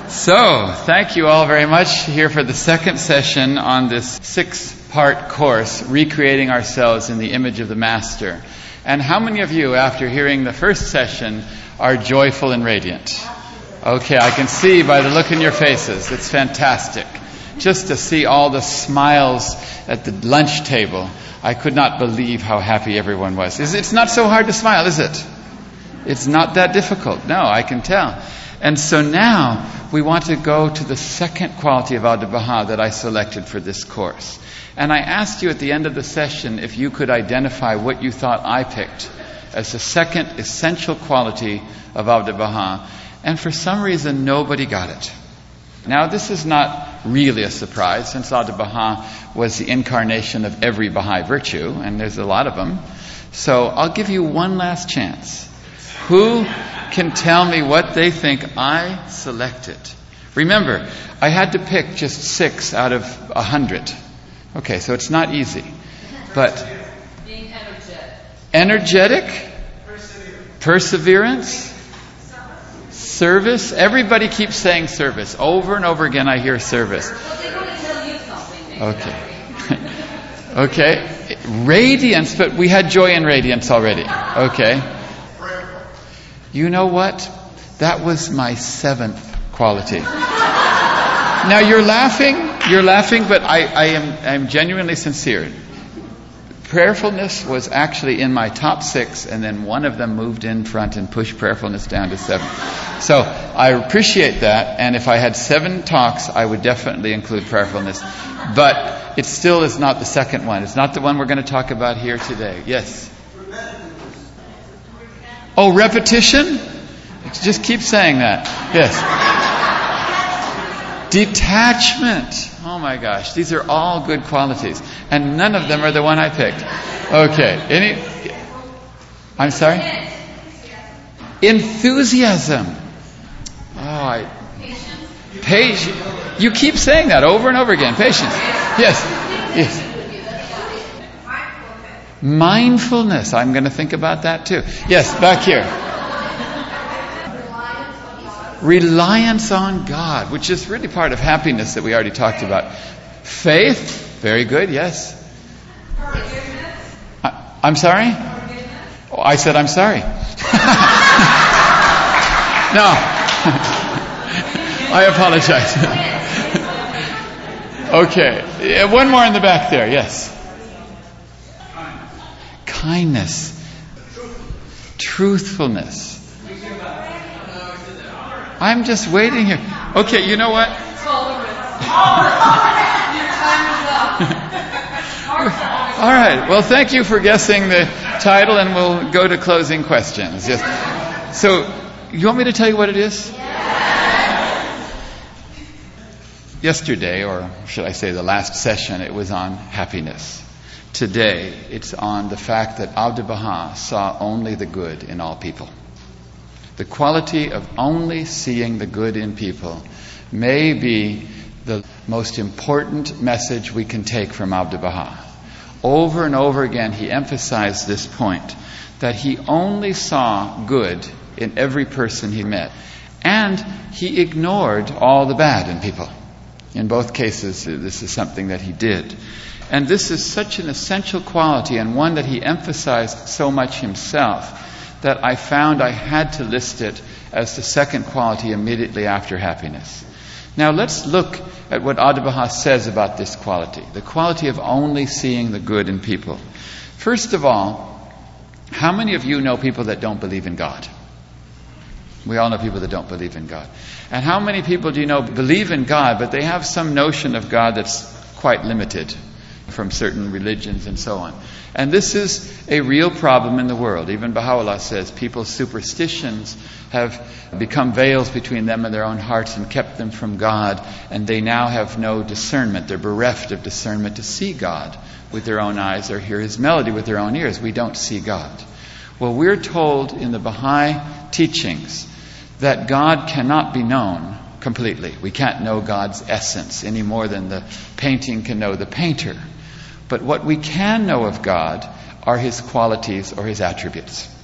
So, thank you all very much here for the second session on this 6-part course, Recreating Ourselves in the Image of the Master. And how many of you, after hearing the first session, are joyful and radiant? Okay, I can see by the look in your faces. It's fantastic. Just to see all the smiles at the lunch table, I could not believe how happy everyone was. It's not so hard to smile, is it? It's not that difficult. No, I can tell. And so now we want to go to the second quality of Abdu'l-Baha that I selected for this course. And I asked you at the end of the session if you could identify what you thought I picked as the second essential quality of Abdu'l-Baha. And for some reason, nobody got it. Now, this is not really a surprise, since Abdu'l-Baha was the incarnation of every Baha'i virtue, and there's a lot of them. So I'll give you one last chance. Who can tell me what they think I selected? Remember, I had to pick just 6 out of 100. Okay, so it's not easy. But being energetic? Perseverance? Service? Everybody keeps saying service. Over and over again I hear service. Well, they want to tell you something. Okay. Okay. Radiance, but we had joy and radiance already. Okay. You know what? That was my 7th quality. Now you're laughing, but I'm genuinely sincere. Prayerfulness was actually in my top 6, and then one of them moved in front and pushed prayerfulness down to 7. So I appreciate that, and if I had 7 talks, I would definitely include prayerfulness. But it still is not the second one. It's not the one we're going to talk about here today. Yes? Oh, repetition? Just keep saying that. Yes. Detachment. Oh my gosh, these are all good qualities. And none of them are the one I picked. Okay. I'm sorry? Enthusiasm. Patience. You keep saying that over and over again. Patience. Yes. Mindfulness. I'm going to think about that too. Yes, back here. Reliance on God, which is really part of happiness that we already talked about. Faith. Very good, yes. I'm sorry? Oh, I said I'm sorry. No. I apologize. Okay. One more in the back there, yes. Kindness. Truthfulness. I'm just waiting here. Okay, you know what? All right. Well, thank you for guessing the title, and we'll go to closing questions. Yes. So, you want me to tell you what it is? Yesterday, or should I say the last session, it was on happiness. Today, it's on the fact that Abdu'l-Baha saw only the good in all people. The quality of only seeing the good in people may be the most important message we can take from Abdu'l-Baha. Over and over again, he emphasized this point, that he only saw good in every person he met. And he ignored all the bad in people. In both cases, this is something that he did. And this is such an essential quality, and one that he emphasized so much himself, that I found I had to list it as the second quality immediately after happiness. Now let's look at what Abdu'l-Baha says about this quality, the quality of only seeing the good in people. First of all, how many of you know people that don't believe in God? We all know people that don't believe in God. And how many people do you know believe in God, but they have some notion of God that's quite limited from certain religions and so on? And this is a real problem in the world. Even Baha'u'llah says people's superstitions have become veils between them and their own hearts and kept them from God, and they now have no discernment. They're bereft of discernment to see God with their own eyes or hear His melody with their own ears. We don't see God. Well, we're told in the Baha'i teachings that God cannot be known completely. We can't know God's essence any more than the painting can know the painter. But what we can know of God are His qualities or His attributes.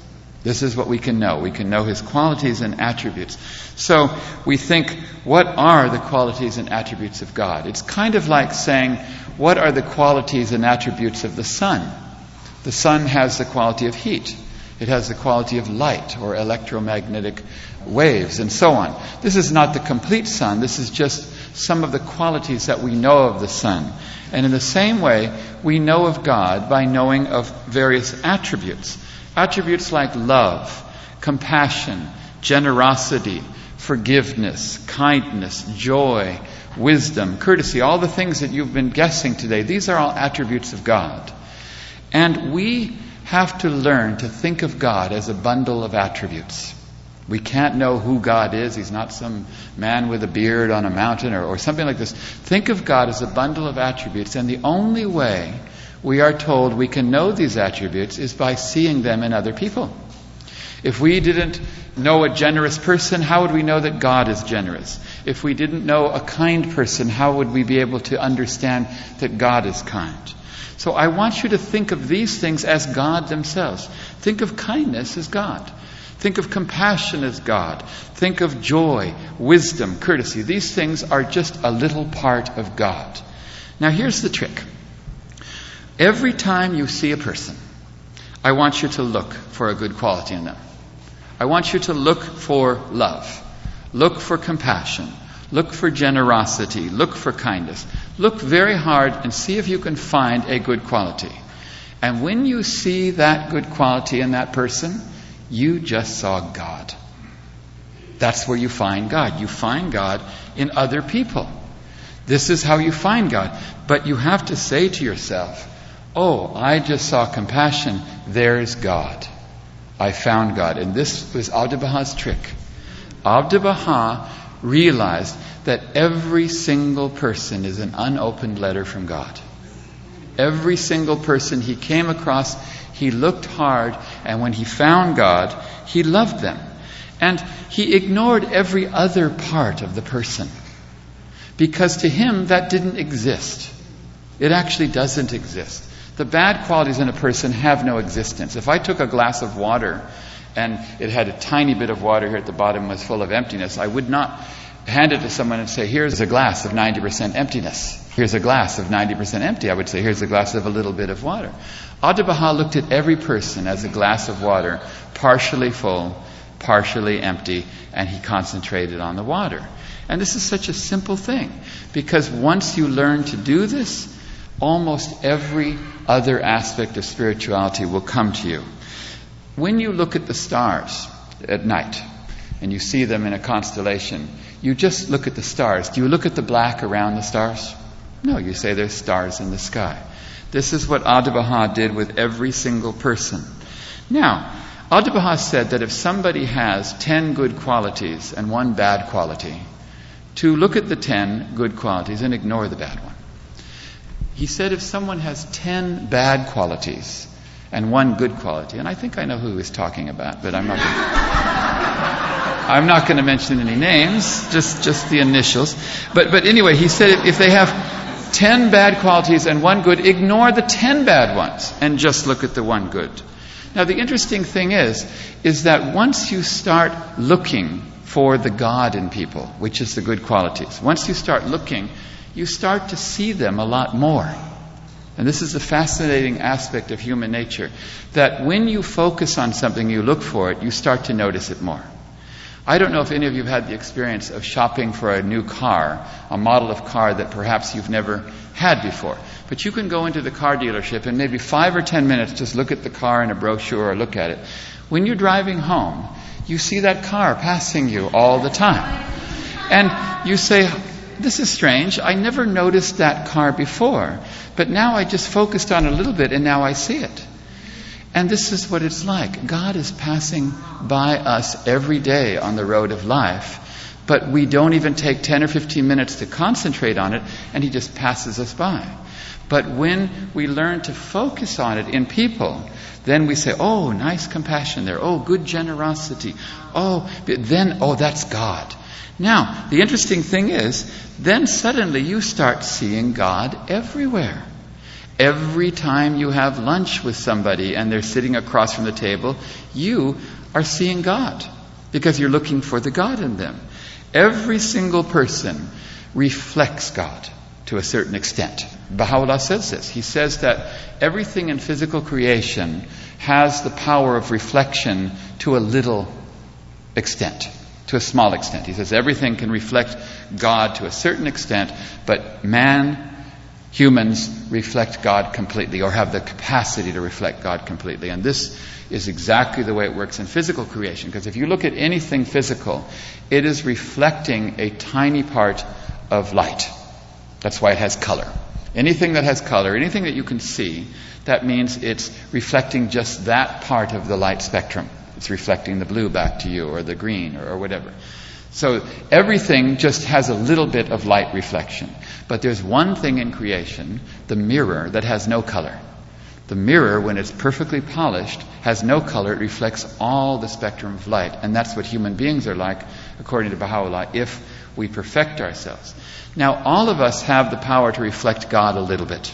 This is what we can know. We can know His qualities and attributes. So we think, what are the qualities and attributes of God? It's kind of like saying, what are the qualities and attributes of the sun? The sun has the quality of heat. It has the quality of light or electromagnetic waves and so on. This is not the complete sun. This is just some of the qualities that we know of the sun. And in the same way, we know of God by knowing of various attributes. Attributes like love, compassion, generosity, forgiveness, kindness, joy, wisdom, courtesy, all the things that you've been guessing today. These are all attributes of God. And we have to learn to think of God as a bundle of attributes. We can't know who God is. He's not some man with a beard on a mountain or something like this. Think of God as a bundle of attributes, and the only way we are told we can know these attributes is by seeing them in other people. If we didn't know a generous person, how would we know that God is generous? If we didn't know a kind person, how would we be able to understand that God is kind? So I want you to think of these things as God themselves. Think of kindness as God. Think of compassion as God. Think of joy, wisdom, courtesy. These things are just a little part of God. Now here's the trick. Every time you see a person, I want you to look for a good quality in them. I want you to look for love. Look for compassion. Look for generosity. Look for kindness. Look very hard and see if you can find a good quality. And when you see that good quality in that person, you just saw God. That's where you find God. You find God in other people. This is how you find God. But you have to say to yourself, oh, I just saw compassion. There's God. I found God. And this was Abdu'l-Baha's trick. Abdu'l-Baha realized that every single person is an unopened letter from God. Every single person he came across, he looked hard, and when he found God, he loved them. And he ignored every other part of the person, because to him that didn't exist. It actually doesn't exist. The bad qualities in a person have no existence. If I took a glass of water and it had a tiny bit of water here at the bottom was full of emptiness, I would not hand it to someone and say, here's a glass of 90% emptiness. Here's a glass of 90% empty. I would say, here's a glass of a little bit of water. Abdu'l-Baha looked at every person as a glass of water, partially full, partially empty, and he concentrated on the water. And this is such a simple thing, because once you learn to do this, almost every other aspect of spirituality will come to you. When you look at the stars at night, and you see them in a constellation, you just look at the stars. Do you look at the black around the stars? No, you say there's stars in the sky. This is what Abdu'l-Baha did with every single person. Now, Abdu'l-Baha said that if somebody has 10 good qualities and 1 bad quality, to look at the 10 good qualities and ignore the bad one. He said if someone has 10 bad qualities and 1 good quality, and I think I know who he was talking about, but I'm not going to mention any names, just the initials. But anyway, he said if they have 10 bad qualities and 1 good, ignore the 10 bad ones and just look at the 1 good. Now the interesting thing is that once you start looking for the God in people, which is the good qualities, once you start looking, you start to see them a lot more. And this is the fascinating aspect of human nature, that when you focus on something, you look for it, you start to notice it more. I don't know if any of you have had the experience of shopping for a new car, a model of car that perhaps you've never had before. But you can go into the car dealership and maybe 5 or 10 minutes just look at the car in a brochure or look at it. When you're driving home, you see that car passing you all the time. And you say, this is strange. I never noticed that car before. But now I just focused on it a little bit and now I see it. And this is what it's like. God is passing by us every day on the road of life, but we don't even take 10 or 15 minutes to concentrate on it, and He just passes us by. But when we learn to focus on it in people, then we say, oh, nice compassion there. Oh, good generosity. Oh, that's God. Now, the interesting thing is, then suddenly you start seeing God everywhere. Every time you have lunch with somebody and they're sitting across from the table, you are seeing God, because you're looking for the God in them. Every single person reflects God to a certain extent. Baha'u'llah says this. He says that everything in physical creation has the power of reflection to a little extent, to a small extent. He says everything can reflect God to a certain extent, but humans reflect God completely, or have the capacity to reflect God completely. And this is exactly the way it works in physical creation. Because if you look at anything physical, it is reflecting a tiny part of light. That's why it has color. Anything that has color, anything that you can see, that means it's reflecting just that part of the light spectrum. It's reflecting the blue back to you, or the green, or whatever. So everything just has a little bit of light reflection. But there's one thing in creation, the mirror, that has no color. The mirror, when it's perfectly polished, has no color. It reflects all the spectrum of light. And that's what human beings are like, according to Baha'u'llah, if we perfect ourselves. Now, all of us have the power to reflect God a little bit.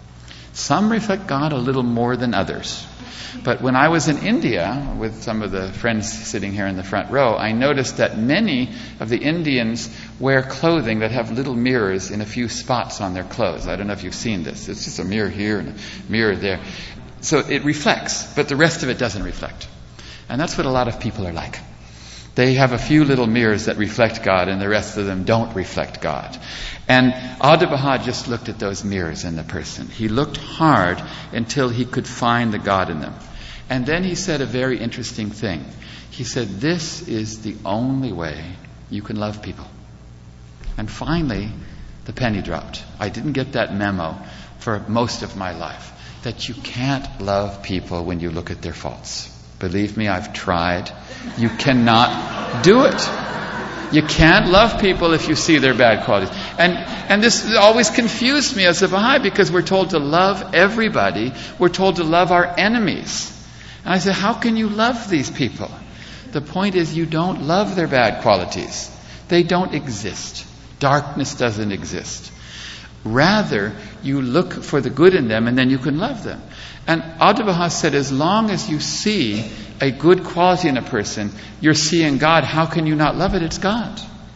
Some reflect God a little more than others. But when I was in India, with some of the friends sitting here in the front row, I noticed that many of the Indians wear clothing that have little mirrors in a few spots on their clothes. I don't know if you've seen this. It's just a mirror here and a mirror there. So it reflects, but the rest of it doesn't reflect. And that's what a lot of people are like. They have a few little mirrors that reflect God, and the rest of them don't reflect God. And Abdu'l-Baha just looked at those mirrors in the person. He looked hard until he could find the God in them. And then he said a very interesting thing. He said, this is the only way you can love people. And finally, the penny dropped. I didn't get that memo for most of my life, that you can't love people when you look at their faults. Believe me, I've tried. You cannot do it. You can't love people if you see their bad qualities. And this always confused me as a Baha'i, because we're told to love everybody. We're told to love our enemies. And I said, how can you love these people? The point is, you don't love their bad qualities. They don't exist. Darkness doesn't exist. Rather, you look for the good in them, and then you can love them. And Abdu'l-Baha said, as long as you see a good quality in a person, you're seeing God. How can you not love it? It's God.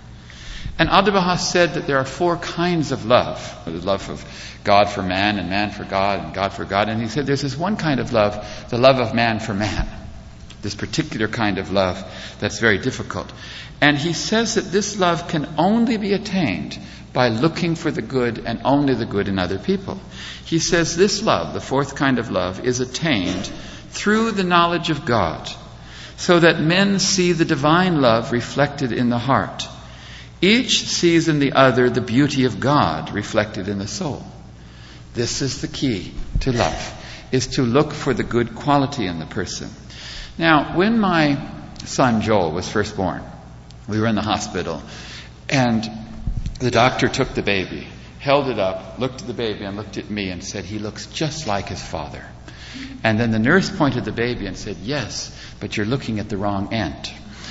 And Abdu'l-Baha said that there are 4 kinds of love. The love of God for man, and man for God, and God for God. And he said there's this one kind of love, the love of man for man. This particular kind of love that's very difficult. And he says that this love can only be attained by looking for the good, and only the good, in other people. He says this love, the 4th kind of love, is attained through the knowledge of God, so that men see the divine love reflected in the heart. Each sees in the other the beauty of God reflected in the soul. This is the key to love, is to look for the good quality in the person. Now, when my son Joel was first born, we were in the hospital, and the doctor took the baby, held it up, looked at the baby, and looked at me and said, he looks just like his father. And then the nurse pointed the baby and said, yes, but you're looking at the wrong end.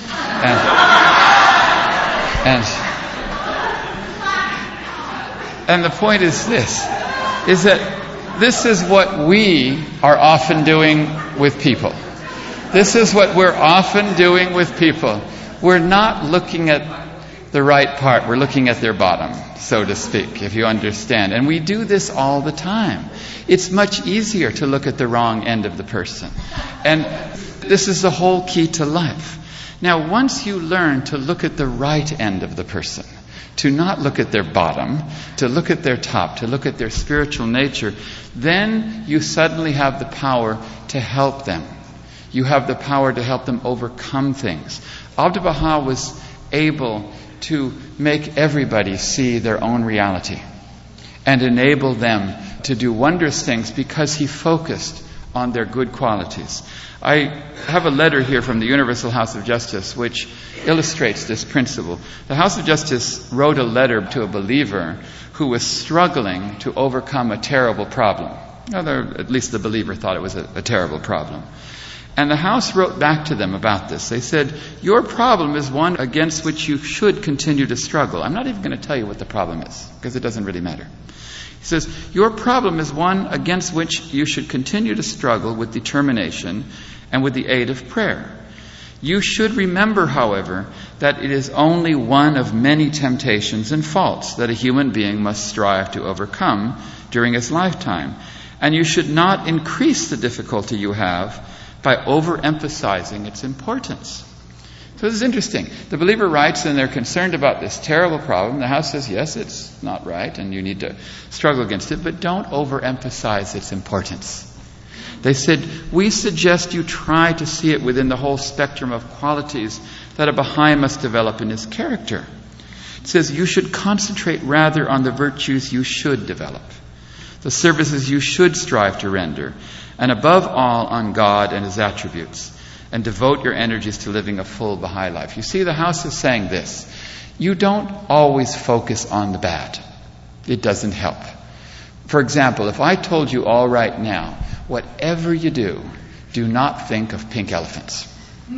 And the point is this, is that this is what we are often doing with people. This is what we're often doing with people. We're not looking at the right part. We're looking at their bottom, so to speak, if you understand. And we do this all the time. It's much easier to look at the wrong end of the person. And this is the whole key to life. Now, once you learn to look at the right end of the person, to not look at their bottom, to look at their top, to look at their spiritual nature, then you suddenly have the power to help them. You have the power to help them overcome things. Abdu'l-Baha was able to make everybody see their own reality and enable them to do wondrous things because he focused on their good qualities. I have a letter here from the Universal House of Justice which illustrates this principle. The House of Justice wrote a letter to a believer who was struggling to overcome a terrible problem. At least the believer thought it was a terrible problem. And the House wrote back to them about this. They said, your problem is one against which you should continue to struggle. I'm not even going to tell you what the problem is, because it doesn't really matter. He says, your problem is one against which you should continue to struggle with determination and with the aid of prayer. You should remember, however, that it is only one of many temptations and faults that a human being must strive to overcome during his lifetime. And you should not increase the difficulty you have by overemphasizing its importance. So this is interesting. The believer writes, and they're concerned about this terrible problem. The house says, yes, it's not right, and you need to struggle against it, but don't overemphasize its importance. They said, we suggest you try to see it within the whole spectrum of qualities that a Baha'i must develop in his character. It says, you should concentrate rather on the virtues you should develop, the services you should strive to render, and above all on God and His attributes, and devote your energies to living a full Baha'i life. You see, the house is saying this. You don't always focus on the bad. It doesn't help. For example, if I told you all right now, whatever you do not think of pink elephants.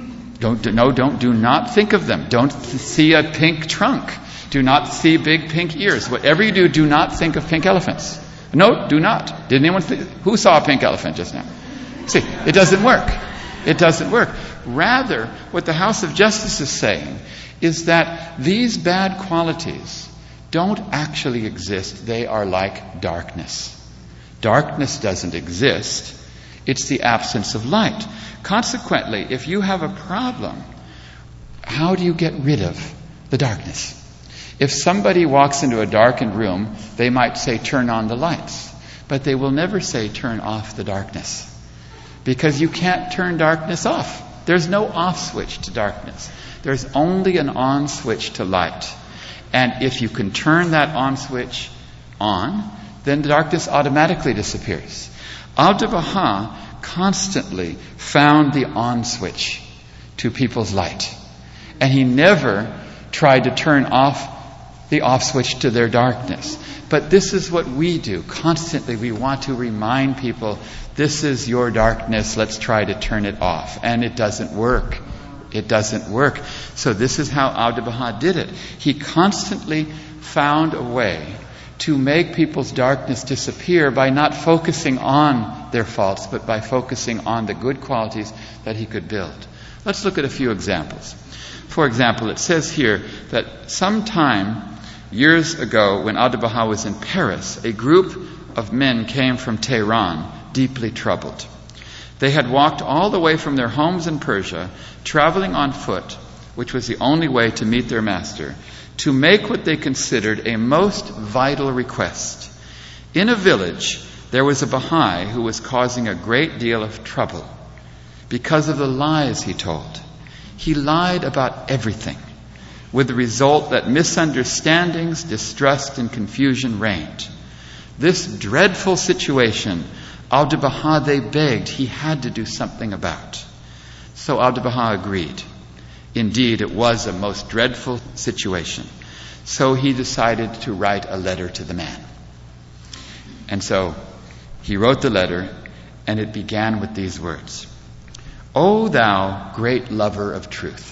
Do not think of them. Don't see a pink trunk. Do not see big pink ears. Whatever you do not think of pink elephants. No, do not. Did anyone who saw a pink elephant just now? See, it doesn't work. It doesn't work. Rather, what the House of Justice is saying is that these bad qualities don't actually exist. They are like darkness. Darkness doesn't exist. It's the absence of light. Consequently, if you have a problem, how do you get rid of the darkness? If somebody walks into a darkened room, they might say, turn on the lights. But they will never say, turn off the darkness. Because you can't turn darkness off. There's no off switch to darkness. There's only an on switch to light. And if you can turn that on switch on, then the darkness automatically disappears. Abdu'l-Baha constantly found the on switch to people's light. And he never tried to turn off the off switch to their darkness. But this is what we do. Constantly we want to remind people, this is your darkness, let's try to turn it off. And it doesn't work. It doesn't work. So this is how Abdu'l-Baha did it. He constantly found a way to make people's darkness disappear by not focusing on their faults, but by focusing on the good qualities that he could build. Let's look at a few examples. For example, it says here that sometime years ago, when Abdu'l-Baha was in Paris, a group of men came from Tehran, deeply troubled. They had walked all the way from their homes in Persia, traveling on foot, which was the only way to meet their master, to make what they considered a most vital request. In a village, there was a Baha'i who was causing a great deal of trouble because of the lies he told. He lied about everything, with the result that misunderstandings, distrust, and confusion reigned. This dreadful situation, Abdu'l-Baha, they begged, he had to do something about. So Abdu'l-Baha agreed. Indeed, it was a most dreadful situation. So he decided to write a letter to the man. And so he wrote the letter, and it began with these words. O thou great lover of truth.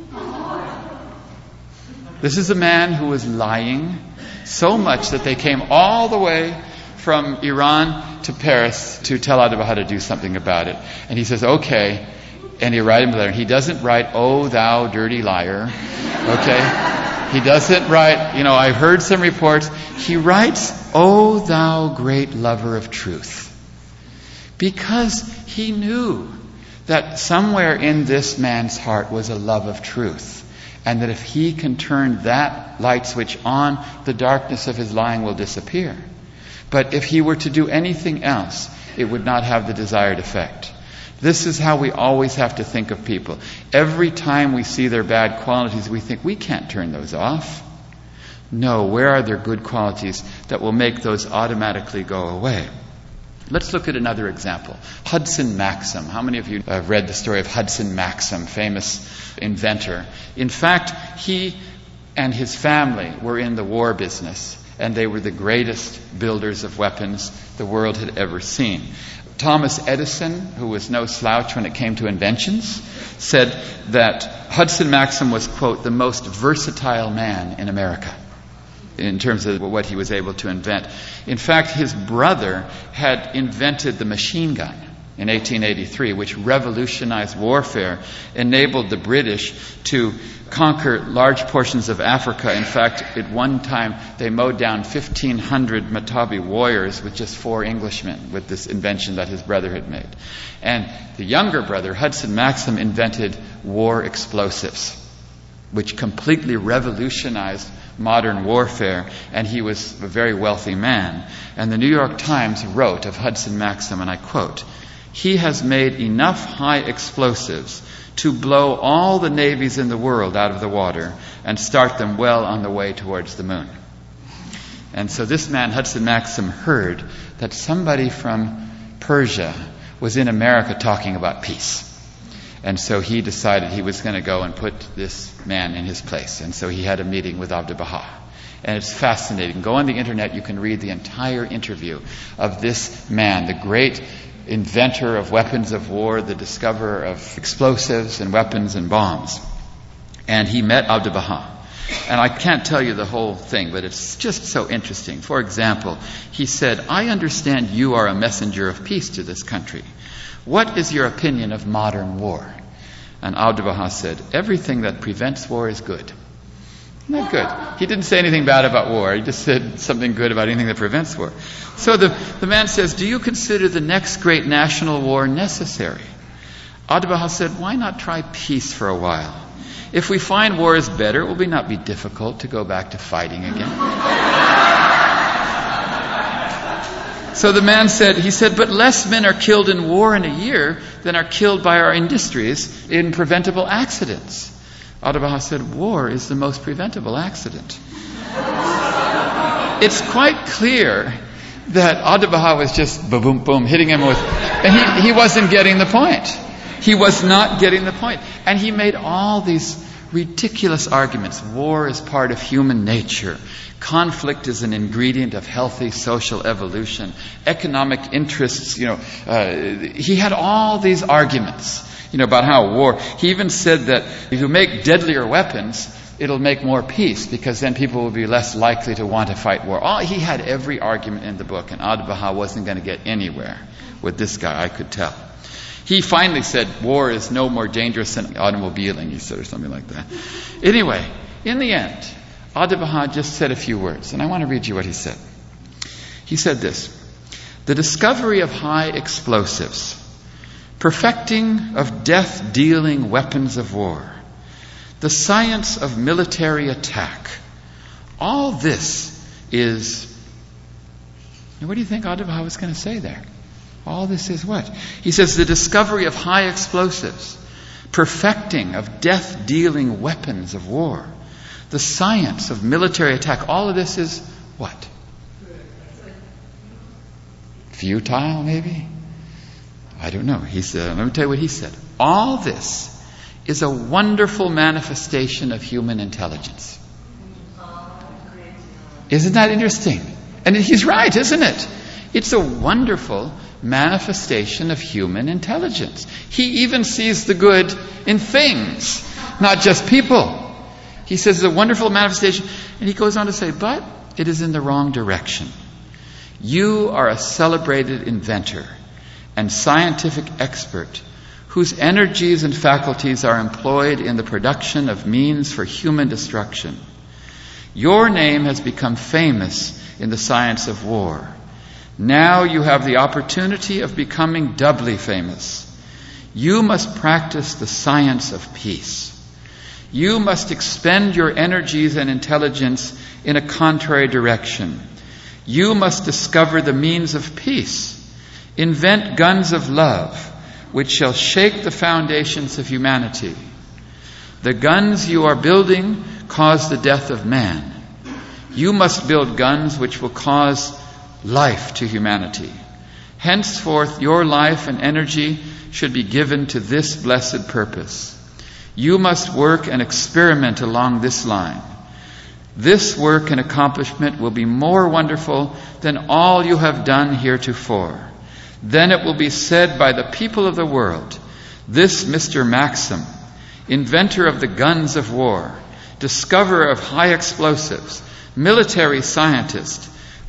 This is a man who was lying so much that they came all the way from Iran to Paris to tell Abdu'l-Baha to do something about it. And he says, okay. And he writes him a letter. He doesn't write, oh, thou dirty liar. Okay? He doesn't write, I've heard some reports. He writes, oh, thou great lover of truth. Because he knew that somewhere in this man's heart was a love of truth. And that if he can turn that light switch on, the darkness of his lying will disappear. But if he were to do anything else, it would not have the desired effect. This is how we always have to think of people. Every time we see their bad qualities, we think, we can't turn those off. No, where are their good qualities that will make those automatically go away? Let's look at another example. Hudson Maxim. How many of you have read the story of Hudson Maxim, famous inventor? In fact, he and his family were in the war business, and they were the greatest builders of weapons the world had ever seen. Thomas Edison, who was no slouch when it came to inventions, said that Hudson Maxim was, quote, the most versatile man in America in terms of what he was able to invent. In fact, his brother had invented the machine gun. in 1883, which revolutionized warfare, enabled the British to conquer large portions of Africa. In fact, at one time, they mowed down 1,500 Matabi warriors with just 4 Englishmen with this invention that his brother had made. And the younger brother, Hudson Maxim, invented war explosives, which completely revolutionized modern warfare, and he was a very wealthy man. And the New York Times wrote of Hudson Maxim, and I quote, "He has made enough high explosives to blow all the navies in the world out of the water and start them well on the way towards the moon." And so this man, Hudson Maxim, heard that somebody from Persia was in America talking about peace. And so he decided he was going to go and put this man in his place. And so he had a meeting with Abdu'l-Baha. And it's fascinating. Go on the internet, you can read the entire interview of this man, the great inventor of weapons of war, the discoverer of explosives and weapons and bombs. And he met Abdu'l-Baha. And I can't tell you the whole thing, but it's just so interesting. For example, he said, "I understand you are a messenger of peace to this country. What is your opinion of modern war?" And Abdu'l-Baha said, "Everything that prevents war is good." Isn't that good? He didn't say anything bad about war. He just said something good about anything that prevents war. So the man says, "Do you consider the next great national war necessary?" Abdu'l-Baha said, "Why not try peace for a while? If we find war is better, it will not be difficult to go back to fighting again." So the man said, "But less men are killed in war in a year than are killed by our industries in preventable accidents." Abdu'l-Baha said, "War is the most preventable accident." It's quite clear that Abdu'l-Baha was just boom, boom, hitting him with, and he wasn't getting the point. He was not getting the point. And he made all these ridiculous arguments. War is part of human nature. Conflict is an ingredient of healthy social evolution. Economic interests, he had all these arguments, about how war. He even said that if you make deadlier weapons, it'll make more peace, because then people will be less likely to want to fight war. He had every argument in the book, and Abdu'l-Baha wasn't going to get anywhere with this guy, I could tell. He finally said, "War is no more dangerous than automobiling," he said, or something like that. Anyway, in the end, Abdu'l-Baha just said a few words, and I want to read you what he said. He said this: "The discovery of high explosives, perfecting of death-dealing weapons of war, the science of military attack, all this is..." What do you think Abdu'l-Baha was going to say there? All this is what? He says, the discovery of high explosives, perfecting of death-dealing weapons of war, the science of military attack, all of this is what? Futile, maybe? I don't know. He said, let me tell you what he said. All this is a wonderful manifestation of human intelligence. Isn't that interesting? And he's right, isn't it? It's a wonderful manifestation of human intelligence. He even sees the good in things, not just people. He says it's a wonderful manifestation, and he goes on to say, but it is in the wrong direction. You are a celebrated inventor and scientific expert whose energies and faculties are employed in the production of means for human destruction. Your name has become famous in the science of war. Now you have the opportunity of becoming doubly famous. You must practice the science of peace. You must expend your energies and intelligence in a contrary direction. You must discover the means of peace. Invent guns of love, which shall shake the foundations of humanity. The guns you are building cause the death of man. You must build guns which will cause life to humanity. Henceforth, your life and energy should be given to this blessed purpose. You must work and experiment along this line. This work and accomplishment will be more wonderful than all you have done heretofore. Then it will be said by the people of the world, this Mr. Maxim, inventor of the guns of war, discoverer of high explosives, military scientist,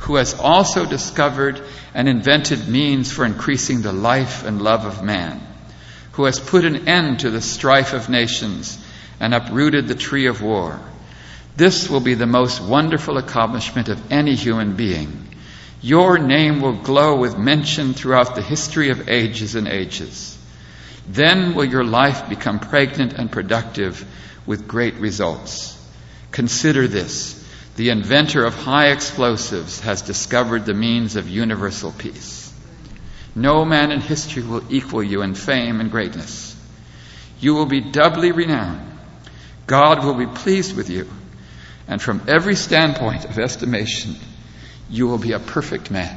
who has also discovered and invented means for increasing the life and love of man, who has put an end to the strife of nations and uprooted the tree of war. This will be the most wonderful accomplishment of any human being. Your name will glow with mention throughout the history of ages and ages. Then will your life become pregnant and productive with great results. Consider this. The inventor of high explosives has discovered the means of universal peace. No man in history will equal you in fame and greatness. You will be doubly renowned. God will be pleased with you. And from every standpoint of estimation, you will be a perfect man.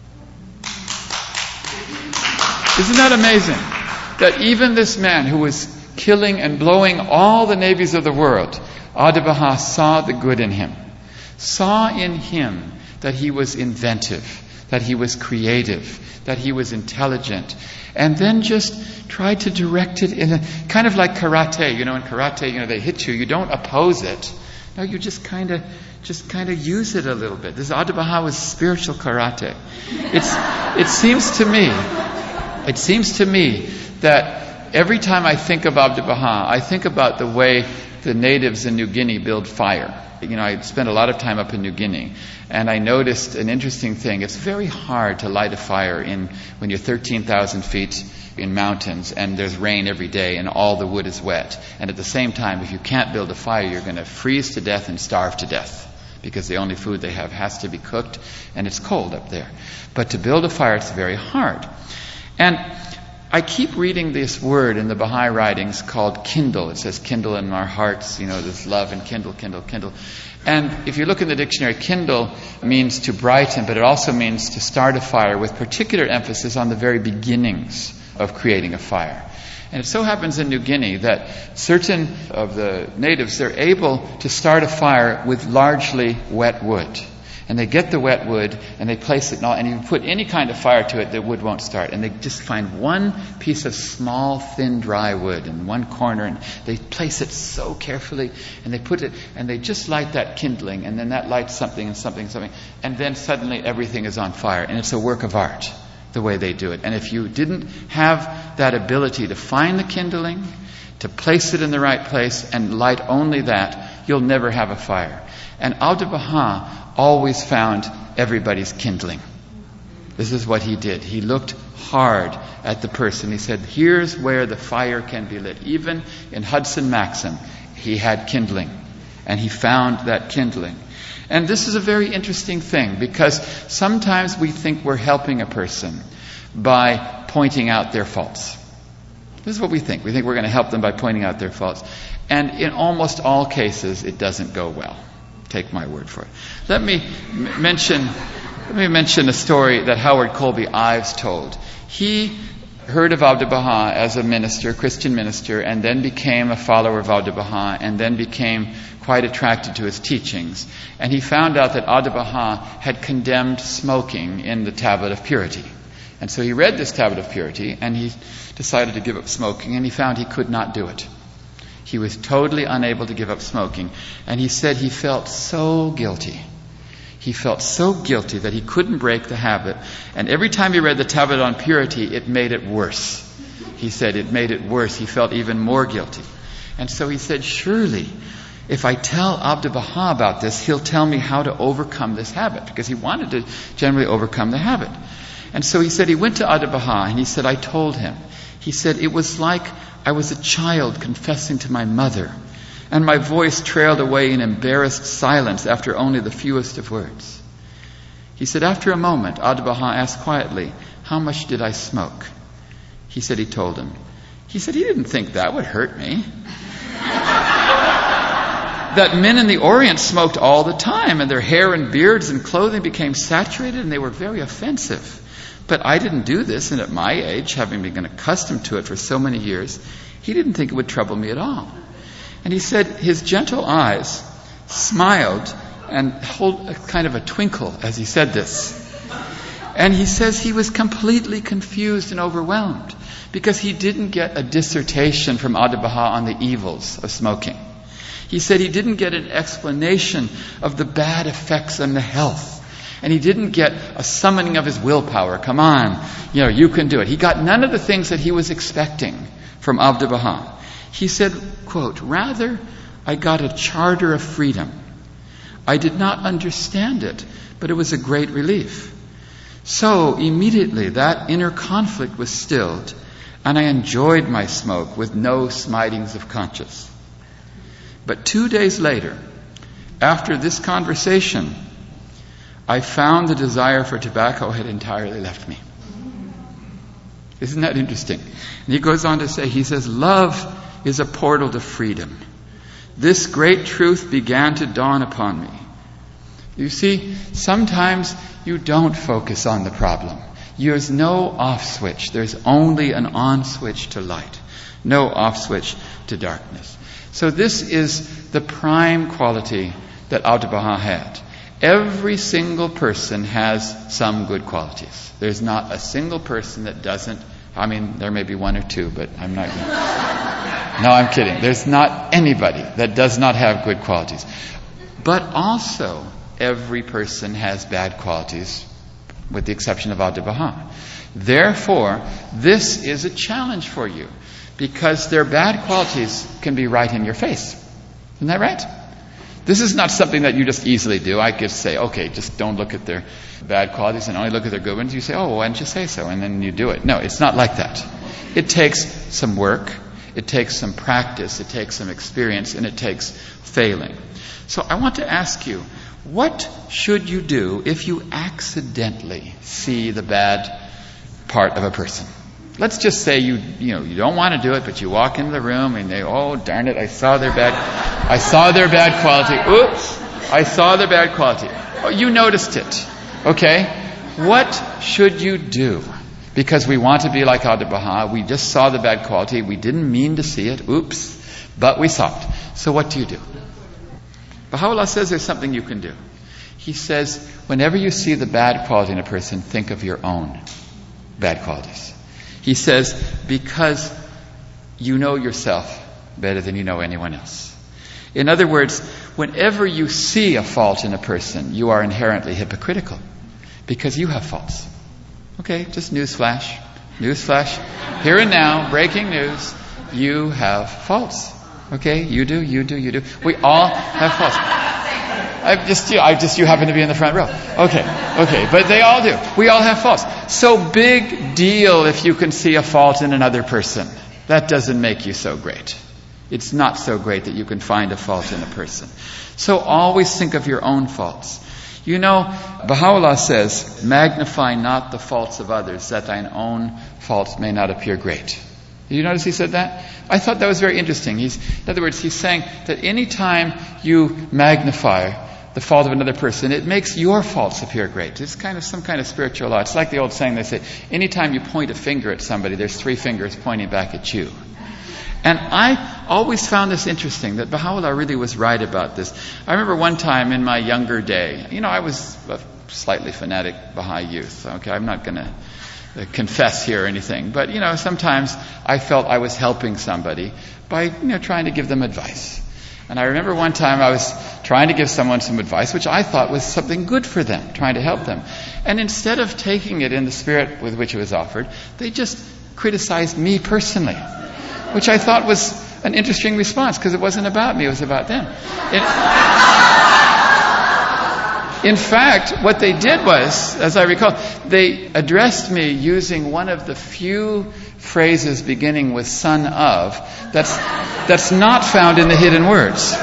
Isn't that amazing? That even this man who was killing and blowing all the navies of the world, Abdu'l-Baha saw the good in him. Saw in him that he was inventive, that he was creative, that he was intelligent, and then just tried to direct it in a kind of like karate. In karate, they hit you. You don't oppose it. No, you just kind of use it a little bit. This Abdu'l-Baha was spiritual karate. It seems to me that every time I think of Abdu'l-Baha, I think about the way the natives in New Guinea build fire. I spent a lot of time up in New Guinea, and I noticed an interesting thing. It's very hard to light a fire when you're 13,000 feet in mountains and there's rain every day and all the wood is wet. And at the same time, if you can't build a fire, you're going to freeze to death and starve to death, because the only food they have has to be cooked, and it's cold up there. But to build a fire, it's very hard. And I keep reading this word in the Baha'i writings called kindle. It says kindle in our hearts, this love and kindle. And if you look in the dictionary, kindle means to brighten, but it also means to start a fire, with particular emphasis on the very beginnings of creating a fire. And it so happens in New Guinea that certain of the natives, they're able to start a fire with largely wet wood. And they get the wet wood and they place it, and you put any kind of fire to it, the wood won't start. And they just find one piece of small, thin, dry wood in one corner, and they place it so carefully, and they put it, and they just light that kindling, and then that lights something, and then suddenly everything is on fire. And it's a work of art, the way they do it. And if you didn't have that ability to find the kindling, to place it in the right place, and light only that, you'll never have a fire. And Abdu'l-Baha always found everybody's kindling. This is what he did. He looked hard at the person. He said, here's where the fire can be lit. Even in Hudson Maxim, he had kindling. And he found that kindling. And this is a very interesting thing, because sometimes we think we're helping a person by pointing out their faults. This is what we think. We think we're going to help them by pointing out their faults. And in almost all cases, it doesn't go well. Take my word for it. Let me mention a story that Howard Colby Ives told. He heard of Abdu'l-Baha as a minister, Christian minister, and then became a follower of Abdu'l-Baha, and then became quite attracted to his teachings. And he found out that Abdu'l-Baha had condemned smoking in the Tablet of Purity. And so he read this Tablet of Purity, and he decided to give up smoking, and he found he could not do it. He was totally unable to give up smoking. And he said he felt so guilty. He felt so guilty that he couldn't break the habit. And every time he read the Tablet on Purity, it made it worse. He said it made it worse. He felt even more guilty. And so he said, surely, if I tell Abdu'l-Baha about this, he'll tell me how to overcome this habit. Because he wanted to generally overcome the habit. And so he said he went to Abdu'l-Baha and he said, I told him. He said, it was like I was a child confessing to my mother, and my voice trailed away in embarrassed silence after only the fewest of words. He said, after a moment, Abdu'l-Baha asked quietly, how much did I smoke? He said he told him. He said he didn't think that would hurt me. That men in the Orient smoked all the time, and their hair and beards and clothing became saturated, and they were very offensive. But I didn't do this, and at my age, having been accustomed to it for so many years, he didn't think it would trouble me at all. And he said his gentle eyes smiled and hold a kind of a twinkle as he said this. And he says he was completely confused and overwhelmed because he didn't get a dissertation from Abdu'l-Baha on the evils of smoking. He said he didn't get an explanation of the bad effects on the health And he didn't get a summoning of his willpower. Come on, you can do it. He got none of the things that he was expecting from Abdu'l-Baha. He said, quote, "Rather, I got a charter of freedom. I did not understand it, but it was a great relief. So immediately that inner conflict was stilled, and I enjoyed my smoke with no smitings of conscience. But 2 days later, after this conversation, I found the desire for tobacco had entirely left me." Isn't that interesting? And he goes on to say, he says, "Love is a portal to freedom. This great truth began to dawn upon me." You see, sometimes you don't focus on the problem. There's no off switch. There's only an on switch to light. No off switch to darkness. So this is the prime quality that Abdu'l-Baha had. Every single person has some good qualities. There's not a single person that doesn't. There may be one or two, but I'm not going to. No, I'm kidding. There's not anybody that does not have good qualities. But also, every person has bad qualities, with the exception of Abdu'l-Baha. Therefore, this is a challenge for you, because their bad qualities can be right in your face. Isn't that right? This is not something that you just easily do. I could say, okay, just don't look at their bad qualities and only look at their good ones. You say, oh, why didn't you say so? And then you do it. No, it's not like that. It takes some work. It takes some practice. It takes some experience. And it takes failing. So I want to ask you, what should you do if you accidentally see the bad part of a person? Let's just say you don't want to do it, but you walk into the room and they, oh darn it, I saw their bad quality. Oops, I saw their bad quality. Oh, you noticed it. Okay? What should you do? Because we want to be like Abdu'l-Baha. We just saw the bad quality. We didn't mean to see it. Oops. But we saw it. So what do you do? Baha'u'llah says there's something you can do. He says, whenever you see the bad quality in a person, think of your own bad qualities. He says, because you know yourself better than you know anyone else. In other words, whenever you see a fault in a person, you are inherently hypocritical because you have faults. Okay, just newsflash. Newsflash. Here and now, breaking news. You have faults. Okay, you do. We all have faults. You happen to be in the front row. Okay, but they all do. We all have faults. So big deal if you can see a fault in another person. That doesn't make you so great. It's not so great that you can find a fault in a person. So always think of your own faults. Baha'u'llah says, magnify not the faults of others, that thine own faults may not appear great. Did you notice he said that? I thought that was very interesting. In other words, he's saying that any time you magnify the fault of another person, it makes your faults appear great. It's kind of some kind of spiritual law. It's like the old saying they say, anytime you point a finger at somebody, there's 3 fingers pointing back at you. And I always found this interesting, that Baha'u'llah really was right about this. I remember one time in my younger day, I was a slightly fanatic Baha'i youth. Okay, I'm not going to confess here or anything, but sometimes I felt I was helping somebody by trying to give them advice. And I remember one time I was trying to give someone some advice, which I thought was something good for them, trying to help them. And instead of taking it in the spirit with which it was offered, they just criticized me personally, which I thought was an interesting response, because it wasn't about me, it was about them. In fact, what they did was, as I recall, they addressed me using one of the few phrases beginning with son of that's not found in the hidden words.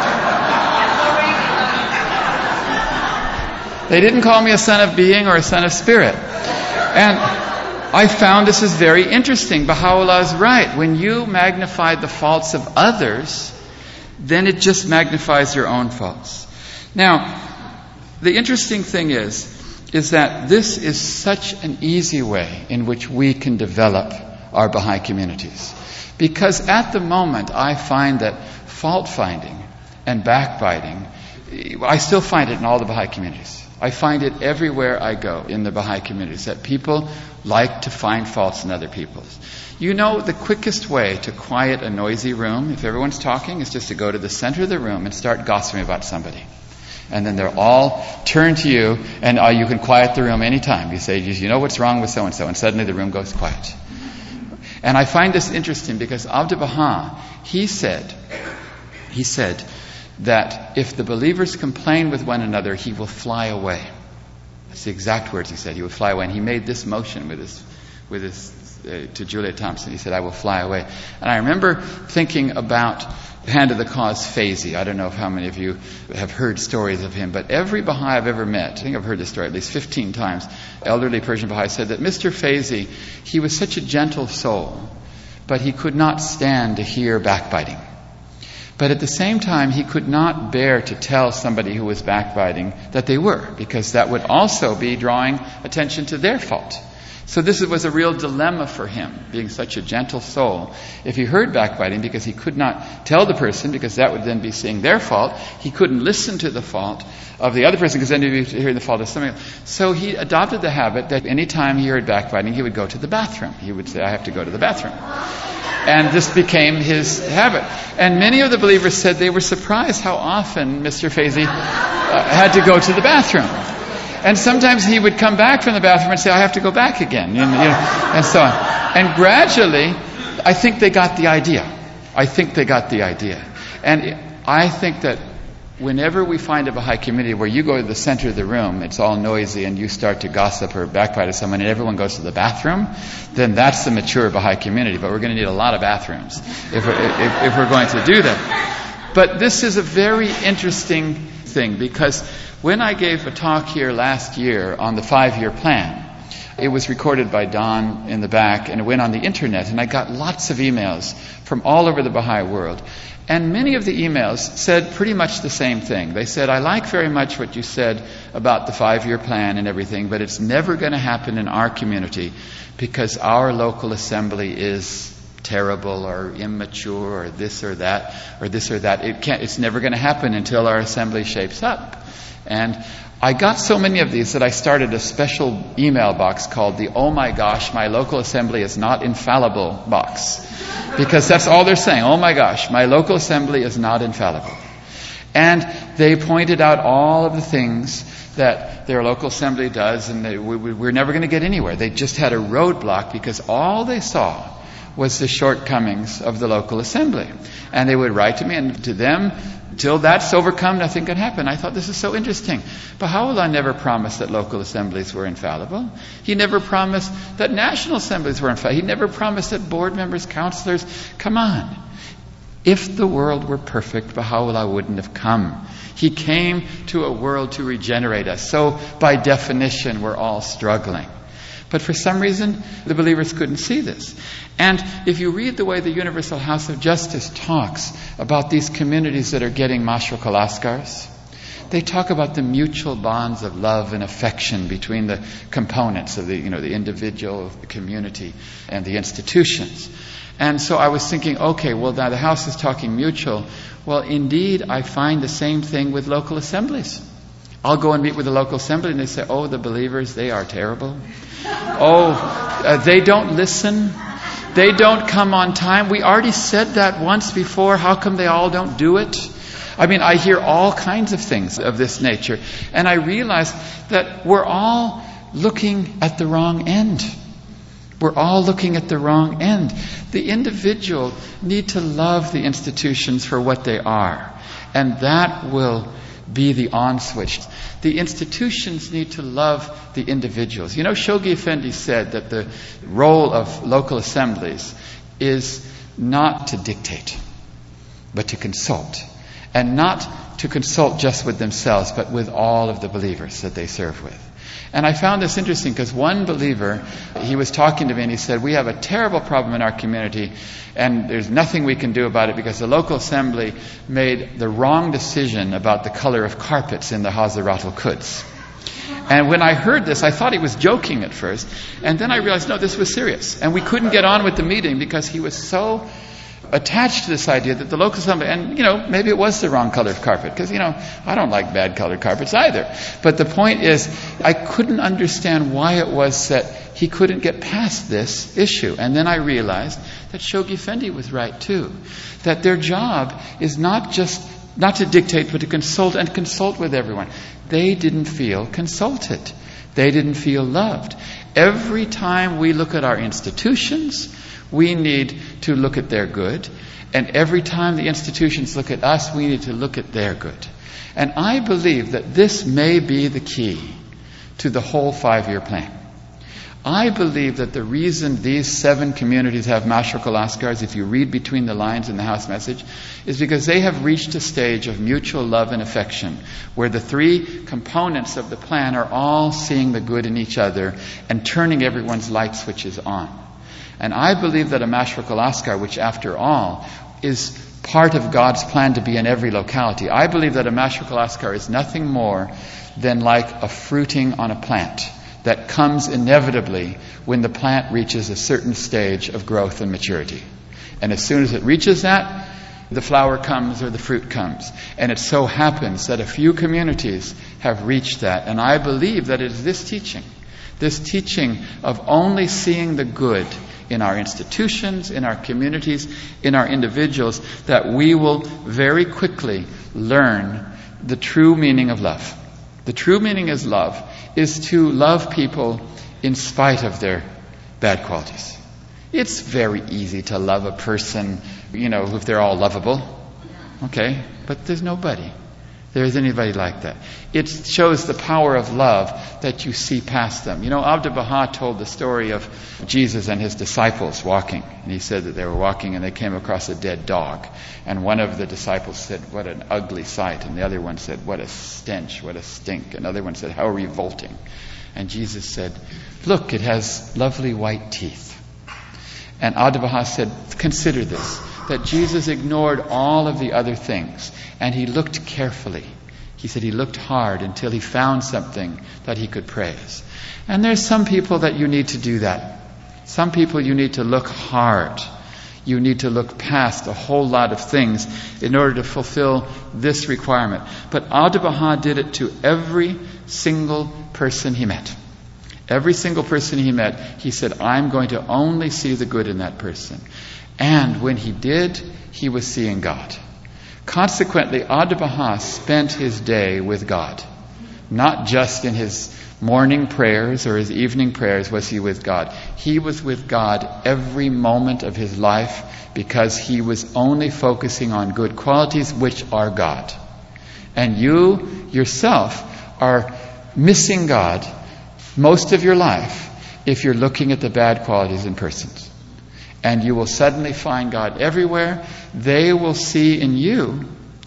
They didn't call me a son of being or a son of spirit. And I found this is very interesting. Baha'u'llah is right. When you magnify the faults of others, then it just magnifies your own faults. Now, the interesting thing is that this is such an easy way in which we can develop our Baha'i communities. Because at the moment, I find that fault finding and backbiting, I still find it in all the Baha'i communities. I find it everywhere I go in the Baha'i communities, that people like to find faults in other people's. The quickest way to quiet a noisy room, if everyone's talking, is just to go to the center of the room and start gossiping about somebody. And then they'll all turn to you, and you can quiet the room anytime. You say, you know what's wrong with so-and-so, and suddenly the room goes quiet. And I find this interesting because Abdu'l-Baha, he said that if the believers complain with one another, he will fly away. That's the exact words he said. He would fly away. And he made this motion to Julia Thompson. He said, I will fly away. And I remember thinking about Hand of the Cause Faizi. I don't know if how many of you have heard stories of him, but every Baha'i I've ever met, I think I've heard this story at least 15 times, elderly Persian Baha'i said that Mr. Faizi, he was such a gentle soul, but he could not stand to hear backbiting. But at the same time, he could not bear to tell somebody who was backbiting that they were, because that would also be drawing attention to their fault. So this was a real dilemma for him, being such a gentle soul. If he heard backbiting, because he could not tell the person, because that would then be seeing their fault, he couldn't listen to the fault of the other person, because then he'd be hearing the fault of somebody else. So he adopted the habit that any time he heard backbiting, he would go to the bathroom. He would say, I have to go to the bathroom. And this became his habit. And many of the believers said they were surprised how often Mr. Faizi had to go to the bathroom. And sometimes he would come back from the bathroom and say, I have to go back again, and so on. And gradually, I think they got the idea. And I think that whenever we find a Baha'i community where you go to the center of the room, it's all noisy, and you start to gossip or backbite at someone, and everyone goes to the bathroom, then that's the mature Baha'i community. But we're going to need a lot of bathrooms if we're going to do that. But this is a very interesting thing, because when I gave a talk here last year on the 5-year plan, it was recorded by Don in the back, and it went on the internet, and I got lots of emails from all over the Baha'i world. And many of the emails said pretty much the same thing. They said, I like very much what you said about the 5-year plan and everything, but it's never going to happen in our community because our local assembly is terrible or immature or this or that or this or that. It's never going to happen until our assembly shapes up. And I got so many of these that I started a special email box called the Oh my gosh, my local assembly is not infallible box. Because that's all they're saying. Oh my gosh, my local assembly is not infallible. And they pointed out all of the things that their local assembly does, and we're never going to get anywhere. They just had a roadblock because all they saw was the shortcomings of the local assembly. And they would write to me, and to them, till that's overcome, nothing can happen. I thought, this is so interesting. Baha'u'llah never promised that local assemblies were infallible. He never promised that national assemblies were infallible. He never promised that board members, counselors, come on. If the world were perfect, Baha'u'llah wouldn't have come. He came to a world to regenerate us. So, by definition, we're all struggling. But for some reason, the believers couldn't see this. And if you read the way the Universal House of Justice talks about these communities that are getting Mashruq al-Askars, they talk about the mutual bonds of love and affection between the components of the individual, the community, and the institutions. And so I was thinking, okay, well, now the House is talking mutual. Well, indeed, I find the same thing with local assemblies. I'll go and meet with the local assembly, and they say, oh, the believers, they are terrible. They don't listen. They don't come on time. We already said that once before. How come they all don't do it? I mean, I hear all kinds of things of this nature. And I realize that we're all looking at the wrong end. We're all looking at the wrong end. The individual need to love the institutions for what they are. And that will be the on switch. The institutions need to love the individuals. You know, Shoghi Effendi said that the role of local assemblies is not to dictate, but to consult. And not to consult just with themselves, but with all of the believers that they serve with. And I found this interesting because one believer, he was talking to me and he said, we have a terrible problem in our community and there's nothing we can do about it because the local assembly made the wrong decision about the color of carpets in the Hazarat al-Quds. And when I heard this, I thought he was joking at first. And then I realized, no, this was serious. And we couldn't get on with the meeting because he was so attached to this idea that the local assembly, and maybe it was the wrong colored carpet, because I don't like bad colored carpets either. But the point is, I couldn't understand why it was that he couldn't get past this issue. And then I realized that Shoghi Effendi was right too. That their job is not just Not to dictate, but to consult, and consult with everyone. They didn't feel consulted. They didn't feel loved. Every time we look at our institutions, we need to look at their good. And every time the institutions look at us, we need to look at their good. And I believe that this may be the key to the whole 5-year plan. I believe that the reason these 7 communities have Mashra-kol Askars, if you read between the lines in the house message, is because they have reached a stage of mutual love and affection, where the 3 components of the plan are all seeing the good in each other and turning everyone's light switches on. And I believe that a Mashra-kol Askar, which after all is part of God's plan to be in every locality, I believe that a Mashra-kol Askar is nothing more than like a fruiting on a plant that comes inevitably when the plant reaches a certain stage of growth and maturity. And as soon as it reaches that, the flower comes or the fruit comes. And it so happens that a few communities have reached that. And I believe that it is this teaching of only seeing the good in our institutions, in our communities, in our individuals, that we will very quickly learn the true meaning of love. The true meaning is love, is to love people in spite of their bad qualities. It's very easy to love a person, if they're all lovable. Okay? But there's nobody. There isn't anybody like that. It shows the power of love that you see past them. Abdu'l-Baha told the story of Jesus and his disciples walking. And he said that they were walking and they came across a dead dog. And one of the disciples said, "What an ugly sight." And the other one said, "What a stench, what a stink." And another one said, "How revolting." And Jesus said, "Look, it has lovely white teeth." And Abdu'l-Baha said, consider this, that Jesus ignored all of the other things. And he looked carefully. He said he looked hard until he found something that he could praise. And there's some people that you need to do that. Some people you need to look hard. You need to look past a whole lot of things in order to fulfill this requirement. But Abdu'l-Baha did it to every single person he met. Every single person he met, he said, I'm going to only see the good in that person. And when he did, he was seeing God. Consequently, Abdu'l-Baha spent his day with God. Not just in his morning prayers or his evening prayers was he with God. He was with God every moment of his life because he was only focusing on good qualities which are God. And you yourself are missing God most of your life if you're looking at the bad qualities in persons. And you will suddenly find God everywhere. They will see in you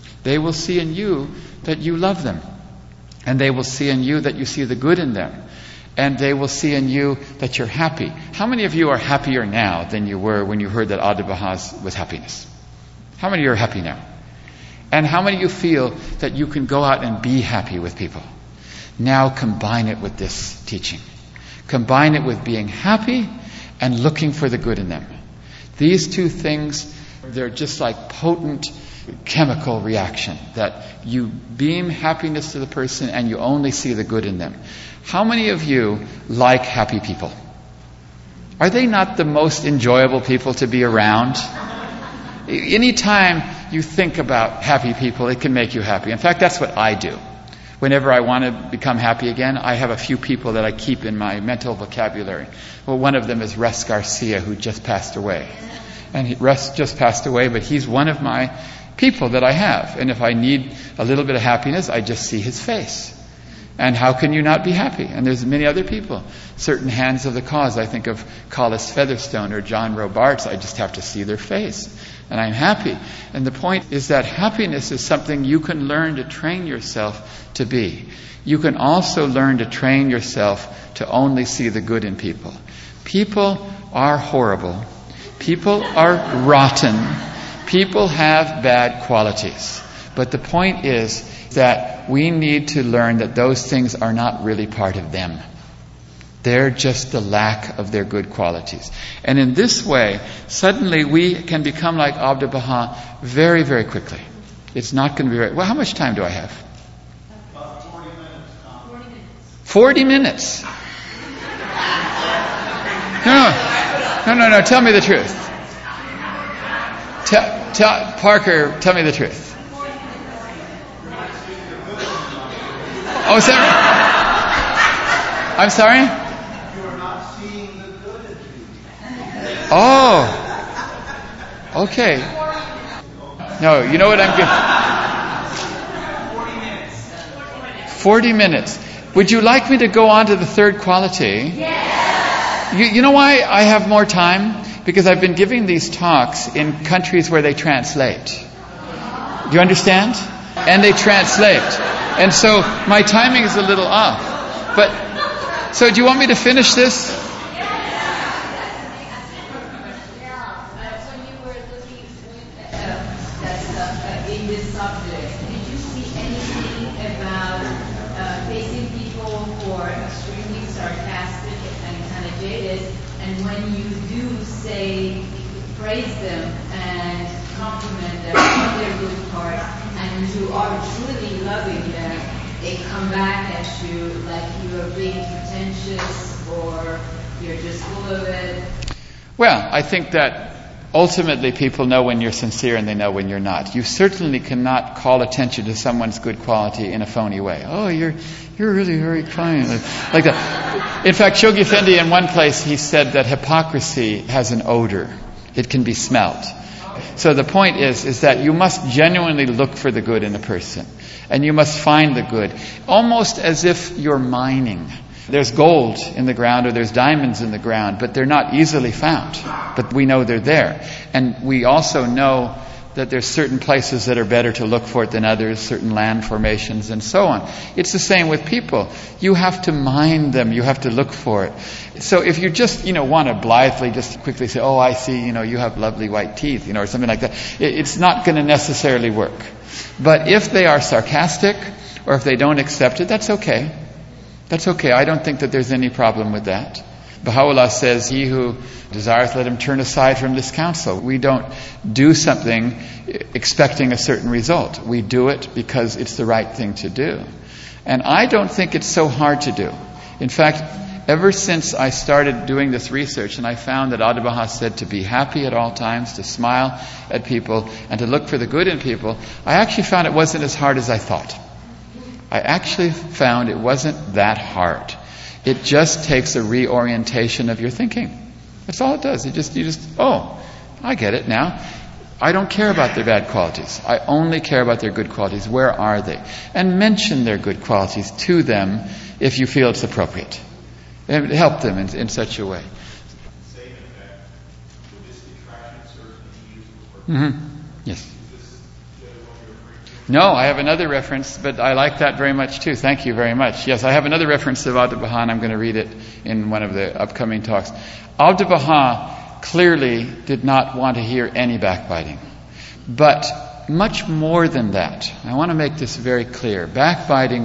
that you love them. And they will see in you that you see the good in them. And they will see in you that you're happy. How many of you are happier now than you were when you heard that Abdu'l-Baha was happiness? How many of you are happy now? And how many of you feel that you can go out and be happy with people? Now combine it with this teaching. Combine it with being happy and looking for the good in them. These two things, they're just like potent chemical reaction, that you beam happiness to the person and you only see the good in them. How many of you like happy people? Are they not the most enjoyable people to be around? Anytime you think about happy people, it can make you happy. In fact, that's what I do. Whenever I want to become happy again, I have a few people that I keep in my mental vocabulary. Well, one of them is Russ Garcia, who just passed away. And Russ just passed away, but he's one of my people that I have. And if I need a little bit of happiness, I just see his face. And how can you not be happy? And there's many other people. Certain hands of the cause. I think of Collis Featherstone or John Robarts. I just have to see their face. And I'm happy. And the point is that happiness is something you can learn to train yourself to be. You can also learn to train yourself to only see the good in people. People are horrible. People are rotten. People have bad qualities. But the point is that we need to learn that those things are not really part of them. They're just the lack of their good qualities. And in this way, suddenly we can become like Abdu'l-Baha very, very quickly. It's not going to be very... Well, how much time do I have? 40 minutes. 40 minutes? No. Tell me the truth. Parker, tell me the truth. Oh, is that right? I'm sorry? You're not seeing the good in people. Oh. Okay. No, you know what I'm getting? 40 minutes. Would you like me to go on to the third quality? Yes. You know why I have more time? Because I've been giving these talks in countries where they translate. Do you understand? And they translate. And so my timing is a little off. But, so do you want me to finish this? When you were looking in this subject, did you see anything about facing people who are extremely sarcastic and kind of jaded, and when you do say, praise them and compliment them on their good parts, and you are truly loving them, they come back at you like you are being pretentious or you're just full of it? Well, I think that ultimately people know when you're sincere and they know when you're not. You certainly cannot call attention to someone's good quality in a phony way. Oh, you're really very kind. Like that. In fact, Shoghi Effendi in one place, he said that hypocrisy has an odor. It can be smelt. So the point is that you must genuinely look for the good in a person. And you must find the good. Almost as if you're mining. There's gold in the ground or there's diamonds in the ground, but they're not easily found. But we know they're there. And we also know that there's certain places that are better to look for it than others, certain land formations and so on. It's the same with people. You have to mine them. You have to look for it. So if you just, want to blithely just quickly say, oh, I see, you have lovely white teeth, or something like that, it's not going to necessarily work. But if they are sarcastic or if they don't accept it, that's okay. That's okay. I don't think that there's any problem with that. Baha'u'llah says, he who desires, let him turn aside from this counsel. We don't do something expecting a certain result. We do it because it's the right thing to do. And I don't think it's so hard to do. In fact, ever since I started doing this research and I found that Abdu'l-Baha said to be happy at all times, to smile at people, and to look for the good in people, I actually found it wasn't as hard as I thought. I actually found it wasn't that hard. It just takes a reorientation of your thinking. That's all it does. You just, oh, I get it now. I don't care about their bad qualities. I only care about their good qualities. Where are they? And mention their good qualities to them if you feel it's appropriate. And help them in such a way. Yes. No, I have another reference, but I like that very much too. Thank you very much. Yes, I have another reference to Abdu'l-Baha, and I'm going to read it in one of the upcoming talks. Abdu'l-Baha clearly did not want to hear any backbiting. But much more than that, I want to make this very clear. Backbiting,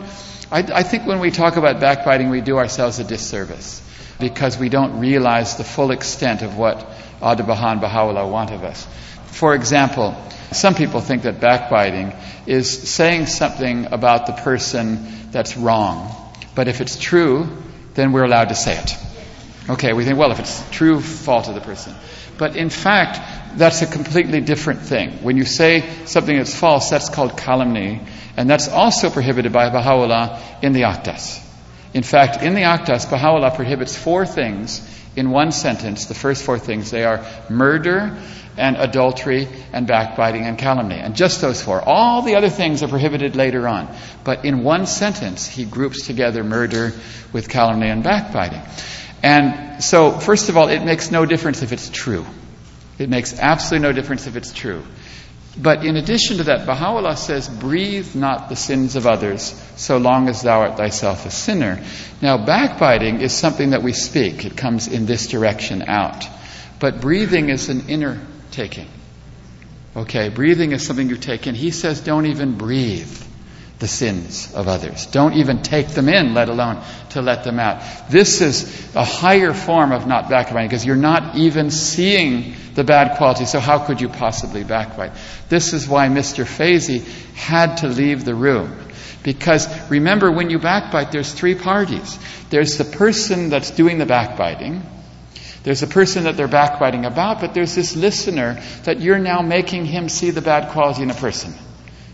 I think when we talk about backbiting, we do ourselves a disservice because we don't realize the full extent of what Abdu'l-Baha and Baha'u'llah want of us. For example, some people think that backbiting is saying something about the person that's wrong. But if it's true, then we're allowed to say it. Okay, we think, well, if it's true fault of the person. But in fact, that's a completely different thing. When you say something that's false, that's called calumny. And that's also prohibited by Baha'u'llah in the Aqdas. In fact, in the Aqdas, Baha'u'llah prohibits 4 things in one sentence. The first 4 things, they are murder and adultery and backbiting and calumny. And just those 4. All the other things are prohibited later on. But in one sentence, he groups together murder with calumny and backbiting. And so, first of all, it makes no difference if it's true. It makes absolutely no difference if it's true. But in addition to that, Baha'u'llah says, breathe not the sins of others so long as thou art thyself a sinner. Now, backbiting is something that we speak. It comes in this direction out. But breathing is an inner taking. Okay, breathing is something you take in. He says, don't even breathe the sins of others. Don't even take them in, let alone to let them out. This is a higher form of not backbiting because you're not even seeing the bad quality. So how could you possibly backbite? This is why Mr. Faizi had to leave the room. Because remember, when you backbite, there's 3 parties. There's the person that's doing the backbiting. There's the person that they're backbiting about, but there's this listener that you're now making him see the bad quality in a person.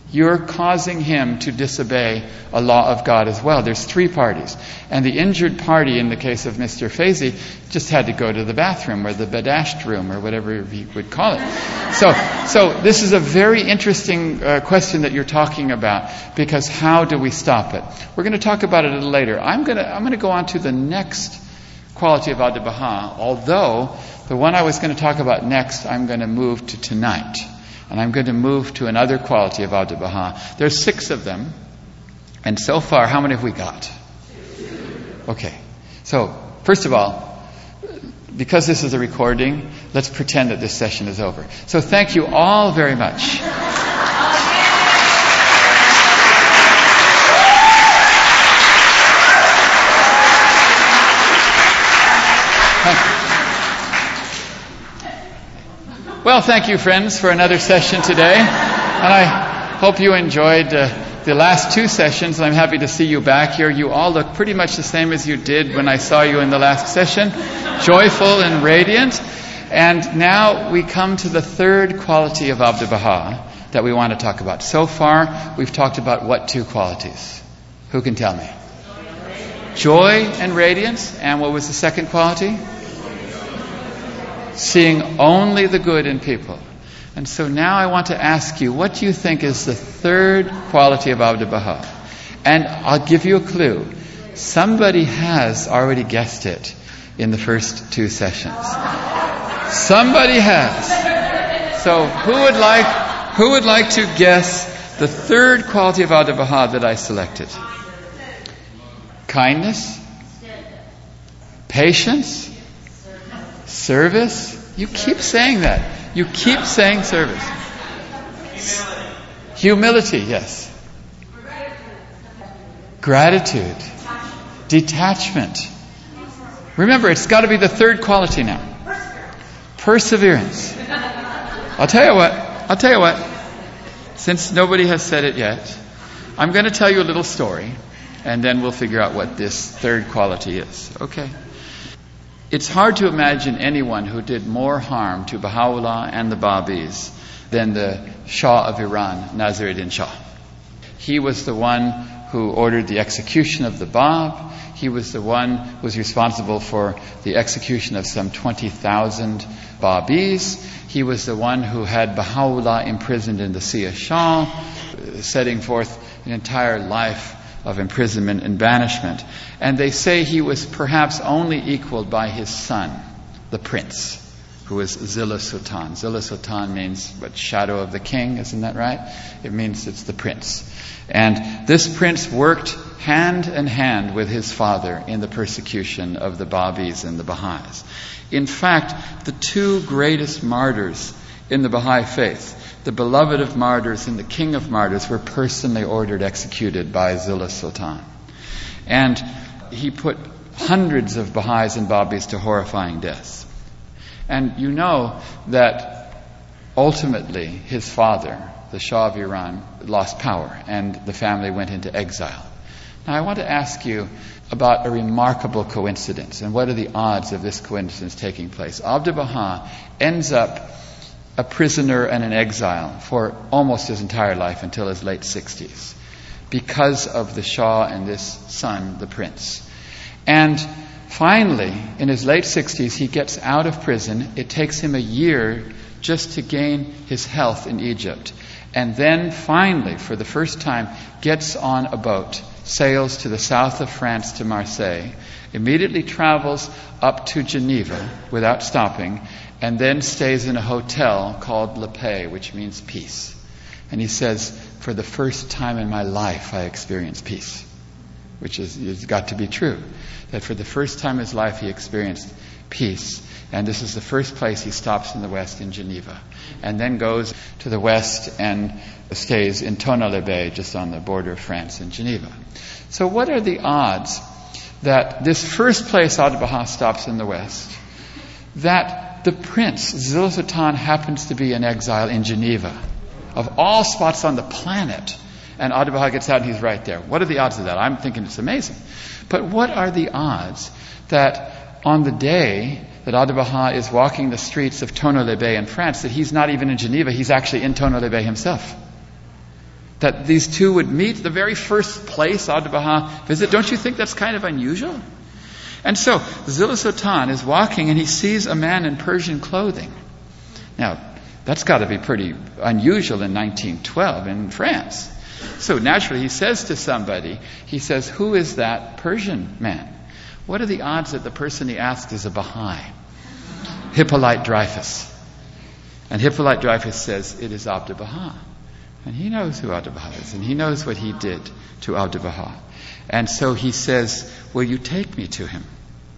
you're causing him to disobey a law of God as well. There's three parties. And the injured party, in the case of Mr. Faizi, just had to go to the bathroom or the badashed room or whatever he would call it. So this is a very interesting question that you're talking about, because how do we stop it? We're going to talk about it a little later. I'm going to go on to the next quality of Abdu'l-Baha, although the one I was going to talk about next, I'm going to move to tonight. And I'm going to move to another quality of Abdu'l-Baha. There's 6 of them. And so far, how many have we got? Okay. So, first of all, because this is a recording, let's pretend that this session is over. So thank you all very much. Well, thank you, friends, for another session today. And I hope you enjoyed the last 2 sessions. I'm happy to see you back here. You all look pretty much the same as you did when I saw you in the last session. Joyful and radiant. And now we come to the third quality of Abdu'l-Baha that we want to talk about. So far, we've talked about what 2 qualities? Who can tell me? Joy and radiance. And what was the second quality? Seeing only the good in people. And so now I want to ask you, what do you think is the third quality of Abdu'l-Baha? And I'll give you a clue. Somebody has already guessed it in the first 2 sessions. Somebody has. So who would like to guess the third quality of Abdu'l-Baha that I selected? Kindness? Patience? Service? You keep saying that. You keep saying service. Humility, yes. Gratitude. Detachment. Remember, it's got to be the third quality now. Perseverance. I'll tell you what. Since nobody has said it yet, I'm going to tell you a little story, and then we'll figure out what this third quality is. Okay? It's hard to imagine anyone who did more harm to Baha'u'llah and the Babis than the Shah of Iran, Nasruddin Shah. He was the one who ordered the execution of the Bab. He was the one who was responsible for the execution of some 20,000 Babis. He was the one who had Baha'u'llah imprisoned in the Sia Shah, setting forth an entire life of imprisonment and banishment. And they say he was perhaps only equaled by his son, the prince, who was Zillah Sultan. Zillah Sultan means, shadow of the king, isn't that right? It means it's the prince. And this prince worked hand in hand with his father in the persecution of the Babis and the Baha'is. In fact, the 2 greatest martyrs in the Baha'i faith, the beloved of martyrs and the king of martyrs, were personally ordered executed by Zillah Sultan. And he put hundreds of Baha'is and Babis to horrifying deaths. And you know that ultimately his father, the Shah of Iran, lost power and the family went into exile. Now I want to ask you about a remarkable coincidence, and what are the odds of this coincidence taking place? Abdu'l-Baha ends up a prisoner and an exile for almost his entire life until his late 60s because of the Shah and this son, the prince. And finally, in his late 60s, he gets out of prison. It takes him a year just to gain his health in Egypt. And then finally, for the first time, gets on a boat, sails to the south of France to Marseille, immediately travels up to Geneva without stopping, and then stays in a hotel called La Paix, which means peace. And he says, for the first time in my life I experienced peace, which is got to be true. That for the first time in his life he experienced peace. And this is the first place he stops in the west, in Geneva. And then goes to the west and stays in Tonneau-les-Bains, just on the border of France and Geneva. So what are the odds that this first place Abdu'l-Baha stops in the west, that the prince, Zillah Sultan, happens to be in exile in Geneva, of all spots on the planet, and Abdu'l-Baha gets out and he's right there? What are the odds of that? I'm thinking it's amazing. But what are the odds that on the day that Abdu'l-Baha is walking the streets of Tonneau-les-Bains in France, that he's not even in Geneva, he's actually in Tonneau-les-Bains himself? that these two would meet, the very first place Abdu'l-Baha visit. Don't you think that's kind of unusual? And so Zillah Sultan is walking and he sees a man in Persian clothing. Now, that's got to be pretty unusual in 1912 in France. So naturally he says to somebody, he says, "Who is that Persian man?" What are the odds that the person he asks is a Baha'i? Hippolyte Dreyfus. And Hippolyte Dreyfus says, "It is Abdu'l-Baha." And he knows who Abdu'l-Baha is, and he knows what he did to Abdu'l-Baha. And so he says, "Will you take me to him?"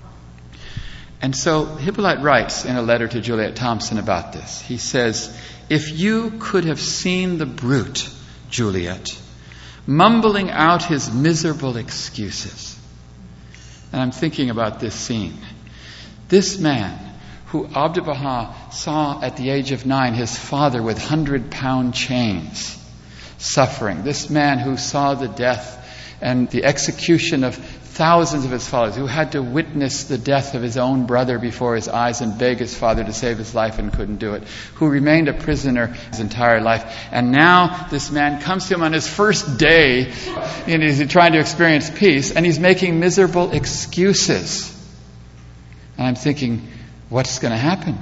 And so Hippolyte writes in a letter to Juliet Thompson about this. He says, "If you could have seen the brute, Juliet, mumbling out his miserable excuses." And I'm thinking about this scene. This man, who Abdu'l-Baha saw at the age of 9 his father with 100-pound chains suffering. This man who saw the death and the execution of thousands of his followers, who had to witness the death of his own brother before his eyes and beg his father to save his life and couldn't do it, who remained a prisoner his entire life. And now this man comes to him on his first day, and he's trying to experience peace, and he's making miserable excuses. And I'm thinking, what's going to happen?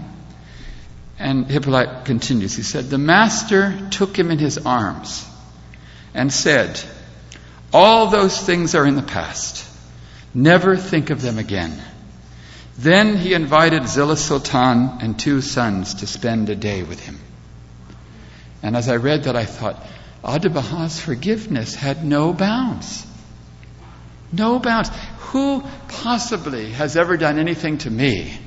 And Hippolyte continues. He said, "The master took him in his arms and said, 'All those things are in the past. Never think of them again.' Then he invited Zillah Sultan and 2 sons to spend a day with him." And as I read that, I thought, Abdu'l-Baha's forgiveness had no bounds. No bounds. Who possibly has ever done anything to me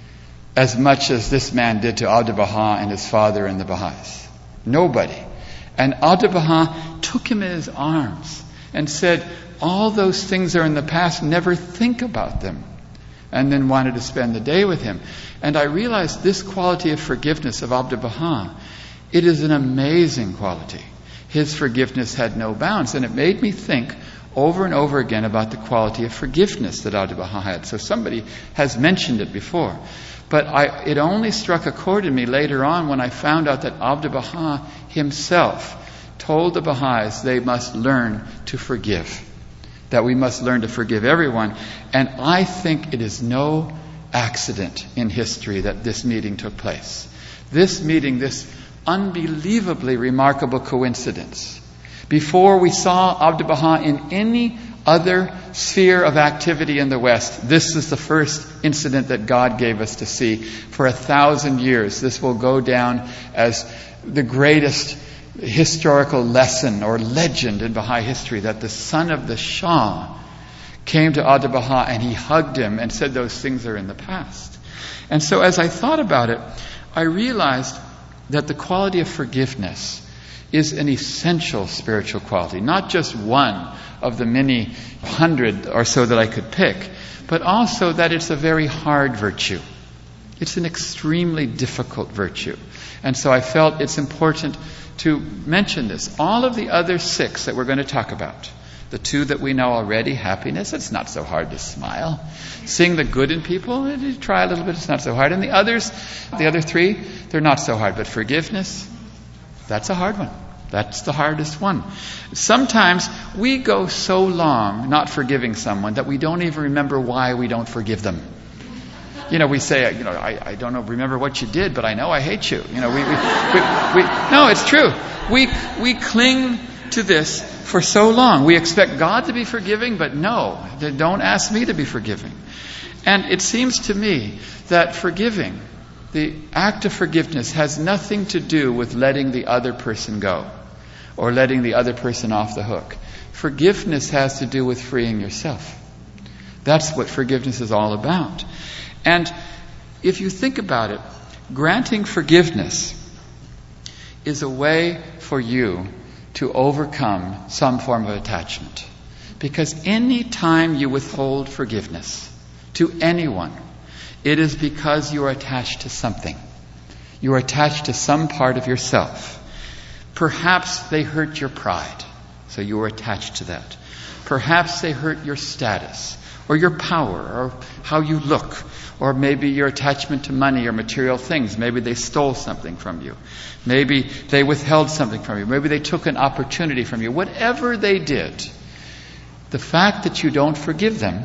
as much as this man did to Abdu'l-Baha and his father and the Baha'is? Nobody. And Abdu'l-Baha took him in his arms and said, "All those things are in the past, never think about them." And then wanted to spend the day with him. And I realized this quality of forgiveness of Abdu'l-Baha, it is an amazing quality. His forgiveness had no bounds. And it made me think over and over again about the quality of forgiveness that Abdu'l-Baha had. So somebody has mentioned it before. But it only struck a chord in me later on when I found out that Abdu'l-Baha himself told the Baha'is they must learn to forgive. That we must learn to forgive everyone. And I think it is no accident in history that this meeting took place. This meeting, this unbelievably remarkable coincidence. Before we saw Abdu'l-Baha in any other sphere of activity in the West, this is the first incident that God gave us to see. For 1,000 years, this will go down as the greatest historical lesson or legend in Baha'i history, that the son of the Shah came to Abdu'l-Baha and he hugged him and said those things are in the past. And so as I thought about it, I realized that the quality of forgiveness is an essential spiritual quality, not just one of the many 100 or so that I could pick, but also that it's a very hard virtue. It's an extremely difficult virtue. And so I felt it's important to mention this. All of the other 6 that we're going to talk about, the 2 that we know already, happiness, it's not so hard to smile. Seeing the good in people, you try a little bit, it's not so hard. And the other 3, they're not so hard. But forgiveness, that's a hard one. That's the hardest one. Sometimes we go so long not forgiving someone that we don't even remember why we don't forgive them. We say, I don't remember what you did, but I know I hate you. No, it's true. We cling to this for so long. We expect God to be forgiving, but no, don't ask me to be forgiving. And it seems to me that forgiving, the act of forgiveness, has nothing to do with letting the other person go or letting the other person off the hook. Forgiveness has to do with freeing yourself. That's what forgiveness is all about. And if you think about it, granting forgiveness is a way for you to overcome some form of attachment. Because any time you withhold forgiveness to anyone, it is because you are attached to something. You are attached to some part of yourself. Perhaps they hurt your pride. So you were attached to that. Perhaps they hurt your status, or your power, or how you look, or maybe your attachment to money or material things. Maybe they stole something from you. Maybe they withheld something from you. Maybe they took an opportunity from you. Whatever they did, the fact that you don't forgive them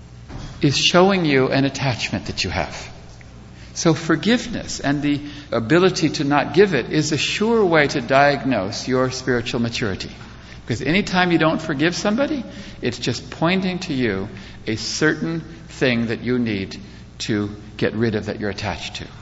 is showing you an attachment that you have. So forgiveness and the ability to not give it is a sure way to diagnose your spiritual maturity. Because anytime you don't forgive somebody, it's just pointing to you a certain thing that you need to get rid of, that you're attached to.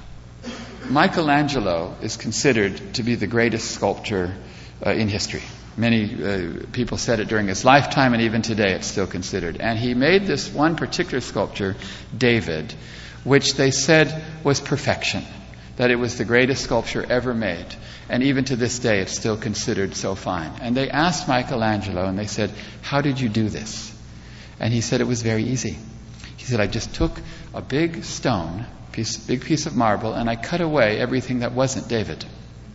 Michelangelo is considered to be the greatest sculptor in history. Many people said it during his lifetime, and even today it's still considered. And he made this one particular sculpture, David, which they said was perfection, that it was the greatest sculpture ever made. And even to this day, it's still considered so fine. And they asked Michelangelo, and they said, "How did you do this?" And he said it was very easy. He said, "I just took a big stone, big piece of marble, and I cut away everything that wasn't David."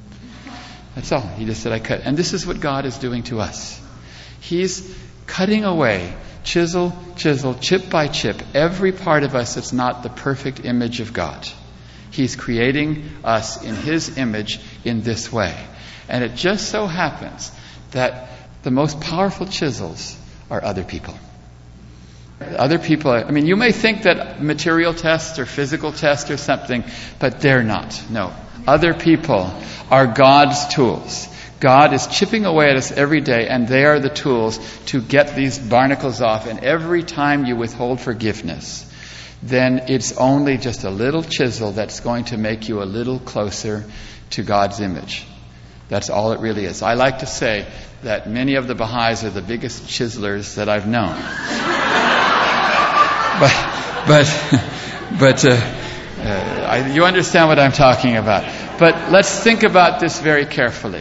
That's all. He just said, "I cut." And this is what God is doing to us. He's cutting away, chisel, chip by chip, every part of us that's not the perfect image of God. He's creating us in His image in this way. And it just so happens that the most powerful chisels are other people. Other people, I mean, you may think that material tests or physical tests or something, but they're not. No. Other people are God's tools. God is chipping away at us every day, and they are the tools to get these barnacles off. And every time you withhold forgiveness, then it's only just a little chisel that's going to make you a little closer to God's image. That's all it really is. I like to say that many of the Baha'is are the biggest chiselers that I've known. You understand what I'm talking about. But let's think about this very carefully.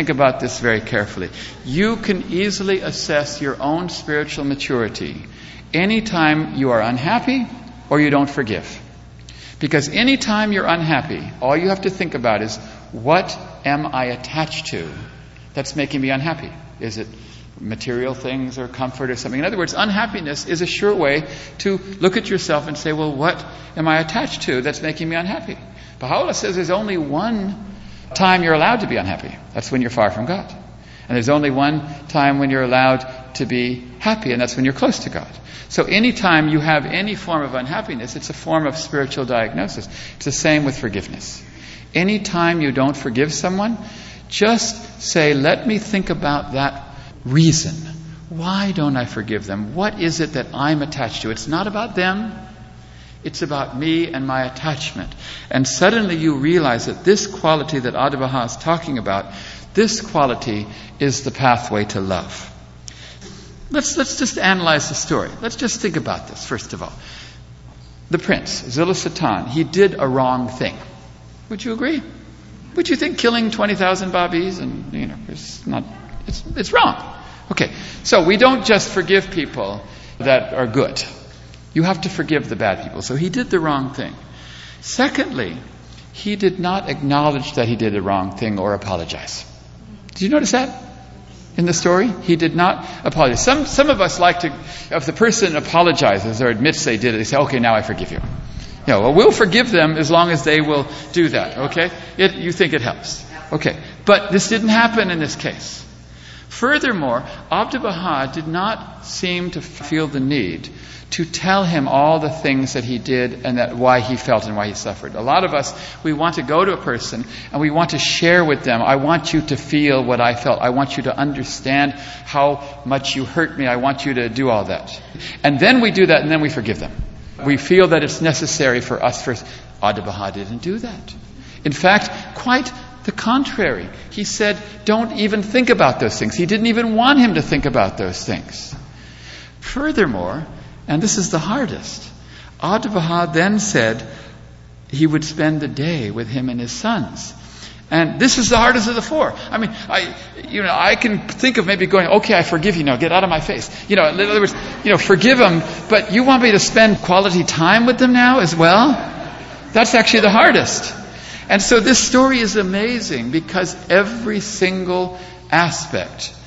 You can easily assess your own spiritual maturity anytime you are unhappy or you don't forgive. Because anytime you're unhappy, all you have to think about is, what am I attached to that's making me unhappy? Is it material things or comfort or something? In other words, unhappiness is a sure way to look at yourself and say, well, what am I attached to that's making me unhappy? Baha'u'llah says there's only one time you're allowed to be unhappy. That's when you're far from God. And there's only one time when you're allowed to be happy, and that's when you're close to God. So anytime you have any form of unhappiness, it's a form of spiritual diagnosis. It's the same with forgiveness. Anytime you don't forgive someone, just say, let me think about that reason. Why don't I forgive them? What is it that I'm attached to? It's not about them. It's about me and my attachment. And suddenly you realize that this quality that Adi Baha is talking about, this quality is the pathway to love. Let's just analyze the story. Let's just think about this, first of all. The prince, Zillah Sultan, he did a wrong thing. Would you agree? Would you think killing 20,000 Babis it's wrong? Okay, so we don't just forgive people that are good. You have to forgive the bad people. So he did the wrong thing. Secondly, he did not acknowledge that he did a wrong thing or apologize. Did you notice that in the story? He did not apologize. Some of us like to, if the person apologizes or admits they did it, they say, okay, now I forgive you. We'll forgive them as long as they will do that, okay? You think it helps. Okay, but this didn't happen in this case. Furthermore, Abdu'l Baha did not seem to feel the need to tell him all the things that he did and why he felt and why he suffered. A lot of us, we want to go to a person and we want to share with them, I want you to feel what I felt. I want you to understand how much you hurt me. I want you to do all that. And then we do that and then we forgive them. We feel that it's necessary for us first. Abdu'l Baha didn't do that. In fact, quite the contrary. He said, don't even think about those things. He didn't even want him to think about those things. Furthermore, and this is the hardest, Abdu'l Baha then said he would spend the day with him and his sons. And this is the hardest of the four. I mean, I can think of maybe going, okay, I forgive you now, get out of my face. In other words, forgive them, but you want me to spend quality time with them now as well? That's actually the hardest. And so this story is amazing because every single aspect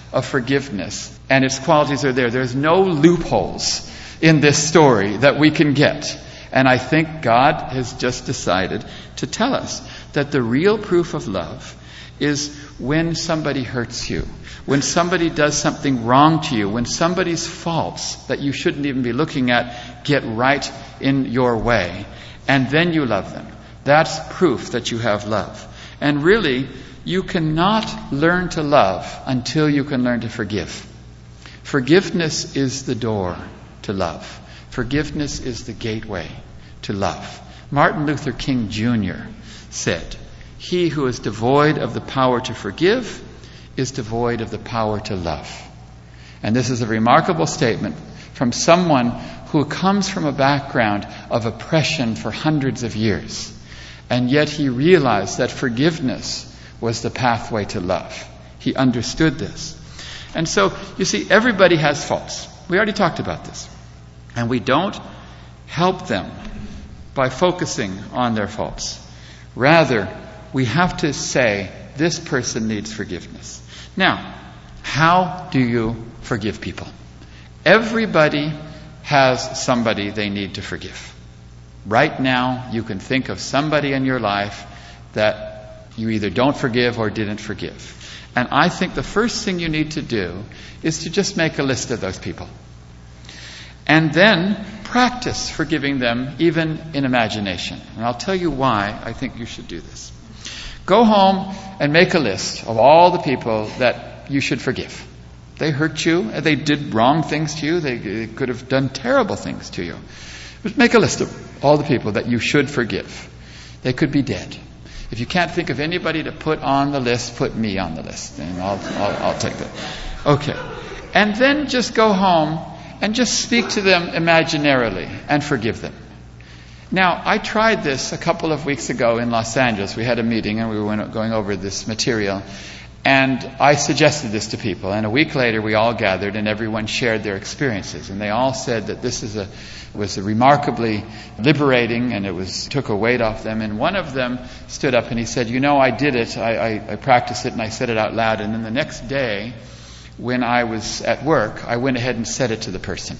of forgiveness, and its qualities are there. There's no loopholes in this story that we can get. And I think God has just decided to tell us that the real proof of love is when somebody hurts you, when somebody does something wrong to you, when somebody's faults that you shouldn't even be looking at get right in your way, and then you love them. That's proof that you have love. And really, you cannot learn to love until you can learn to forgive. Forgiveness is the door to love. Forgiveness is the gateway to love. Martin Luther King Jr. said, "He who is devoid of the power to forgive is devoid of the power to love." And this is a remarkable statement from someone who comes from a background of oppression for hundreds of years. And yet he realized that forgiveness was the pathway to love. He understood this. And so, you see, everybody has faults. We already talked about this. And we don't help them by focusing on their faults. Rather, we have to say, this person needs forgiveness. Now, how do you forgive people? Everybody has somebody they need to forgive. Right now, you can think of somebody in your life that you either don't forgive or didn't forgive. And I think the first thing you need to do is to just make a list of those people. And then practice forgiving them, even in imagination. And I'll tell you why I think you should do this. Go home and make a list of all the people that you should forgive. They hurt you, they did wrong things to you, they could have done terrible things to you. But make a list of all the people that you should forgive. They could be dead. If you can't think of anybody to put on the list, put me on the list, and I'll take that. Okay. And then just go home and just speak to them imaginarily and forgive them. Now, I tried this a couple of weeks ago in Los Angeles. We had a meeting and we were going over this material. And I suggested this to people. And a week later, we all gathered and everyone shared their experiences. And they all said that this was a remarkably liberating, and took a weight off them. And one of them stood up and he said, I did it. I practiced it and I said it out loud. And then the next day, when I was at work, I went ahead and said it to the person.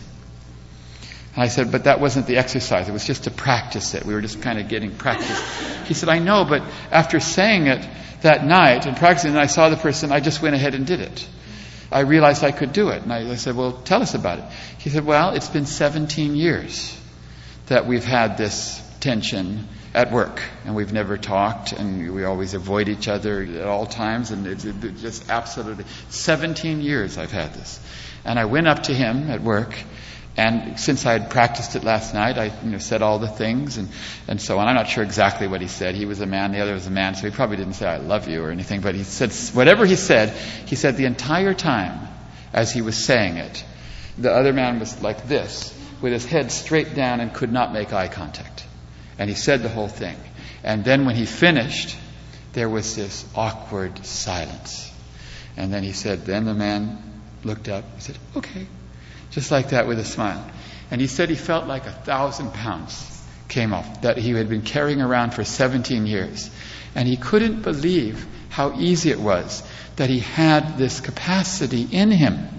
And I said, but that wasn't the exercise. It was just to practice it. We were just kind of getting practice. He said, I know, but after saying it that night and practicing, and I saw the person, I just went ahead and did it. I realized I could do it. And I said, well, tell us about it. He said, well, it's been 17 years that we've had this tension at work. And we've never talked, and we always avoid each other at all times. And it's just absolutely 17 years I've had this. And I went up to him at work, and since I had practiced it last night, I said all the things and so on. I'm not sure exactly what he said. He was a man, the other was a man, so he probably didn't say I love you or anything, but he said whatever he said the entire time as he was saying it, the other man was like this, with his head straight down and could not make eye contact. And he said the whole thing. And then when he finished, there was this awkward silence. And then he said, then the man looked up, he said, okay. Just like that, with a smile. And he said he felt like 1,000 pounds came off that he had been carrying around for 17 years. And he couldn't believe how easy it was that he had this capacity in him.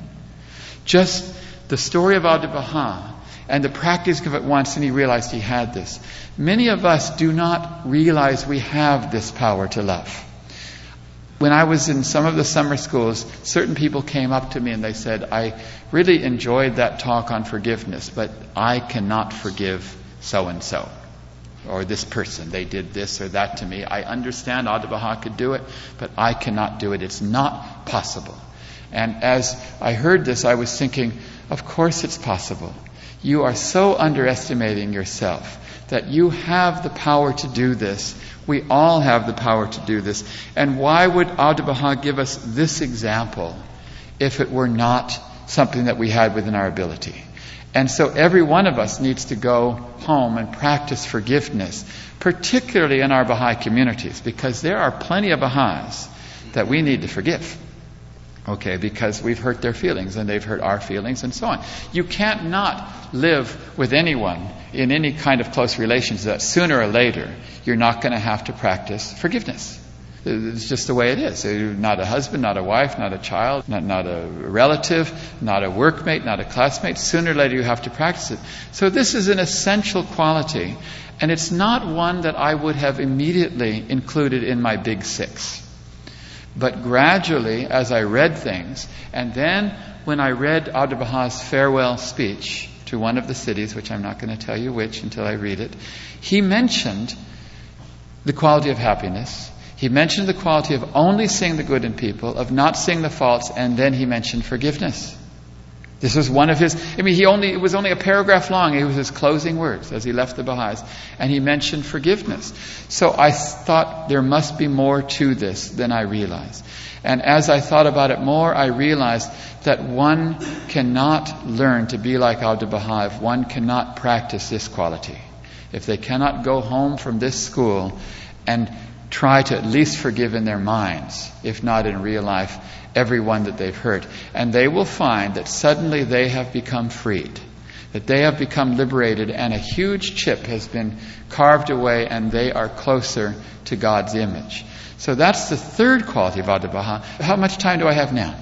Just the story of Abdu'l-Baha and the practice of it once, and he realized he had this. Many of us do not realize we have this power to love. When I was in some of the summer schools, certain people came up to me and they said, I really enjoyed that talk on forgiveness, but I cannot forgive so-and-so or this person. They did this or that to me. I understand Abdu'l-Baha could do it, but I cannot do it. It's not possible. And as I heard this, I was thinking, of course it's possible. You are so underestimating yourself that you have the power to do this. We all have the power to do this. And why would Abdu'l-Baha give us this example if it were not something that we had within our ability? And so every one of us needs to go home and practice forgiveness, particularly in our Baha'i communities, because there are plenty of Baha'is that we need to forgive. Okay, because we've hurt their feelings and they've hurt our feelings and so on. You can't not live with anyone in any kind of close relations that sooner or later you're not going to have to practice forgiveness. It's just the way it is. You're not a husband, not a wife, not a child, not a relative, not a workmate, not a classmate. Sooner or later you have to practice it. So this is an essential quality, and it's not one that I would have immediately included in my big six. But gradually, as I read things, and then when I read Abdu'l-Baha's farewell speech to one of the cities, which I'm not going to tell you which until I read it, he mentioned the quality of happiness. He mentioned the quality of only seeing the good in people, of not seeing the faults, and then he mentioned forgiveness. This was one of his, it was only a paragraph long. It was his closing words as he left the Baha'is. And he mentioned forgiveness. So I thought there must be more to this than I realized. And as I thought about it more, I realized that one cannot learn to be like Abdu'l-Baha if one cannot practice this quality. If they cannot go home from this school and try to at least forgive in their minds, if not in real life, everyone that they've hurt. And they will find that suddenly they have become freed, that they have become liberated, and a huge chip has been carved away, and they are closer to God's image. So that's the third quality of Abdu'l-Baha. How much time do I have now?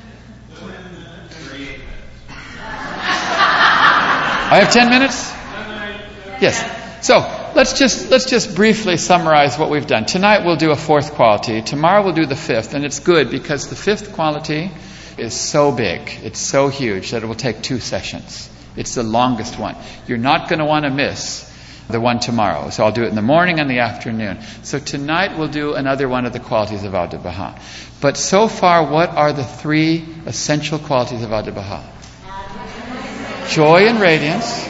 I have 10 minutes? Yes. So, let's just briefly summarize what we've done. Tonight we'll do a fourth quality. Tomorrow we'll do the fifth, and it's good because the fifth quality is so big, it's so huge that it will take 2 sessions. It's the longest one. You're not going to want to miss the one tomorrow. So I'll do it in the morning and the afternoon. So tonight we'll do another one of the qualities of Abdu'l-Baha. But so far, what are the 3 essential qualities of Abdu'l-Baha? Joy and radiance,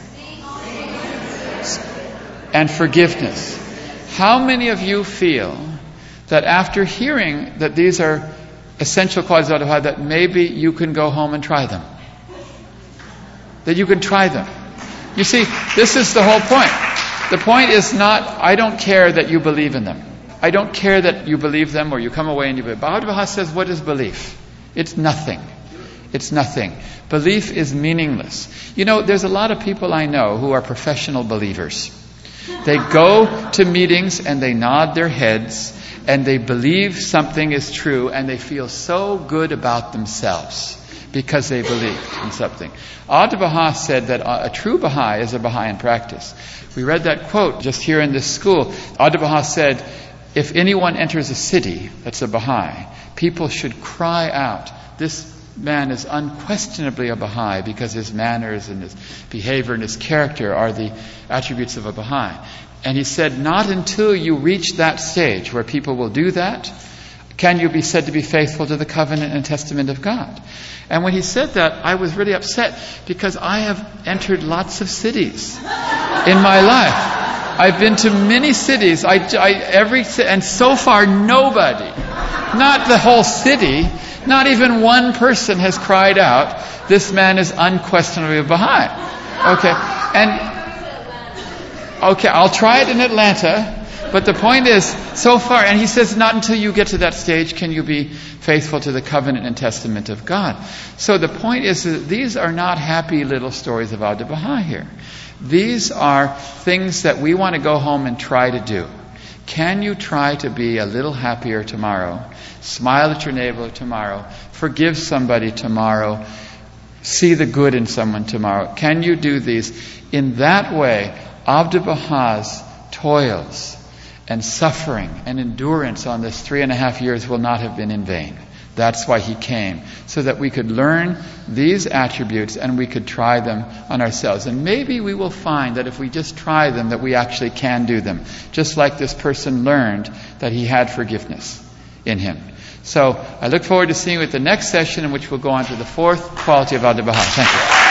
and forgiveness. How many of you feel that after hearing that these are essential qualities of Abdu'l-Baha, that maybe you can go home and try them? That you can try them. You see, this is the whole point. The point is not, I don't care that you believe in them. I don't care that you believe them or you come away and you believe. But Abdu'l-Baha says, what is belief? It's nothing. It's nothing. Belief is meaningless. There's a lot of people I know who are professional believers. They go to meetings and they nod their heads and they believe something is true and they feel so good about themselves because they believed in something. Abdu'l-Baha said that a true Baha'i is a Baha'i in practice. We read that quote just here in this school. Abdu'l-Baha said, if anyone enters a city that's a Baha'i, people should cry out, this man is unquestionably a Baha'i because his manners and his behavior and his character are the attributes of a Baha'i. And he said, not until you reach that stage where people will do that, can you be said to be faithful to the covenant and testament of God. And when he said that, I was really upset because I have entered lots of cities in my life. I've been to many cities, and so far nobody, not the whole city, not even one person has cried out, this man is unquestionably a Baha'i. Okay, I'll try it in Atlanta, but the point is, so far, and he says, not until you get to that stage can you be faithful to the covenant and testament of God. So the point is that these are not happy little stories of Abdu'l-Baha here. These are things that we want to go home and try to do. Can you try to be a little happier tomorrow? Smile at your neighbor tomorrow. Forgive somebody tomorrow. See the good in someone tomorrow. Can you do these? In that way, Abdu'l-Baha's toils and suffering and endurance on this 3.5 years will not have been in vain. That's why he came, so that we could learn these attributes and we could try them on ourselves. And maybe we will find that if we just try them, that we actually can do them. Just like this person learned that he had forgiveness in him. So I look forward to seeing you at the next session, in which we'll go on to the fourth quality of Abdu'l-Baha. Thank you.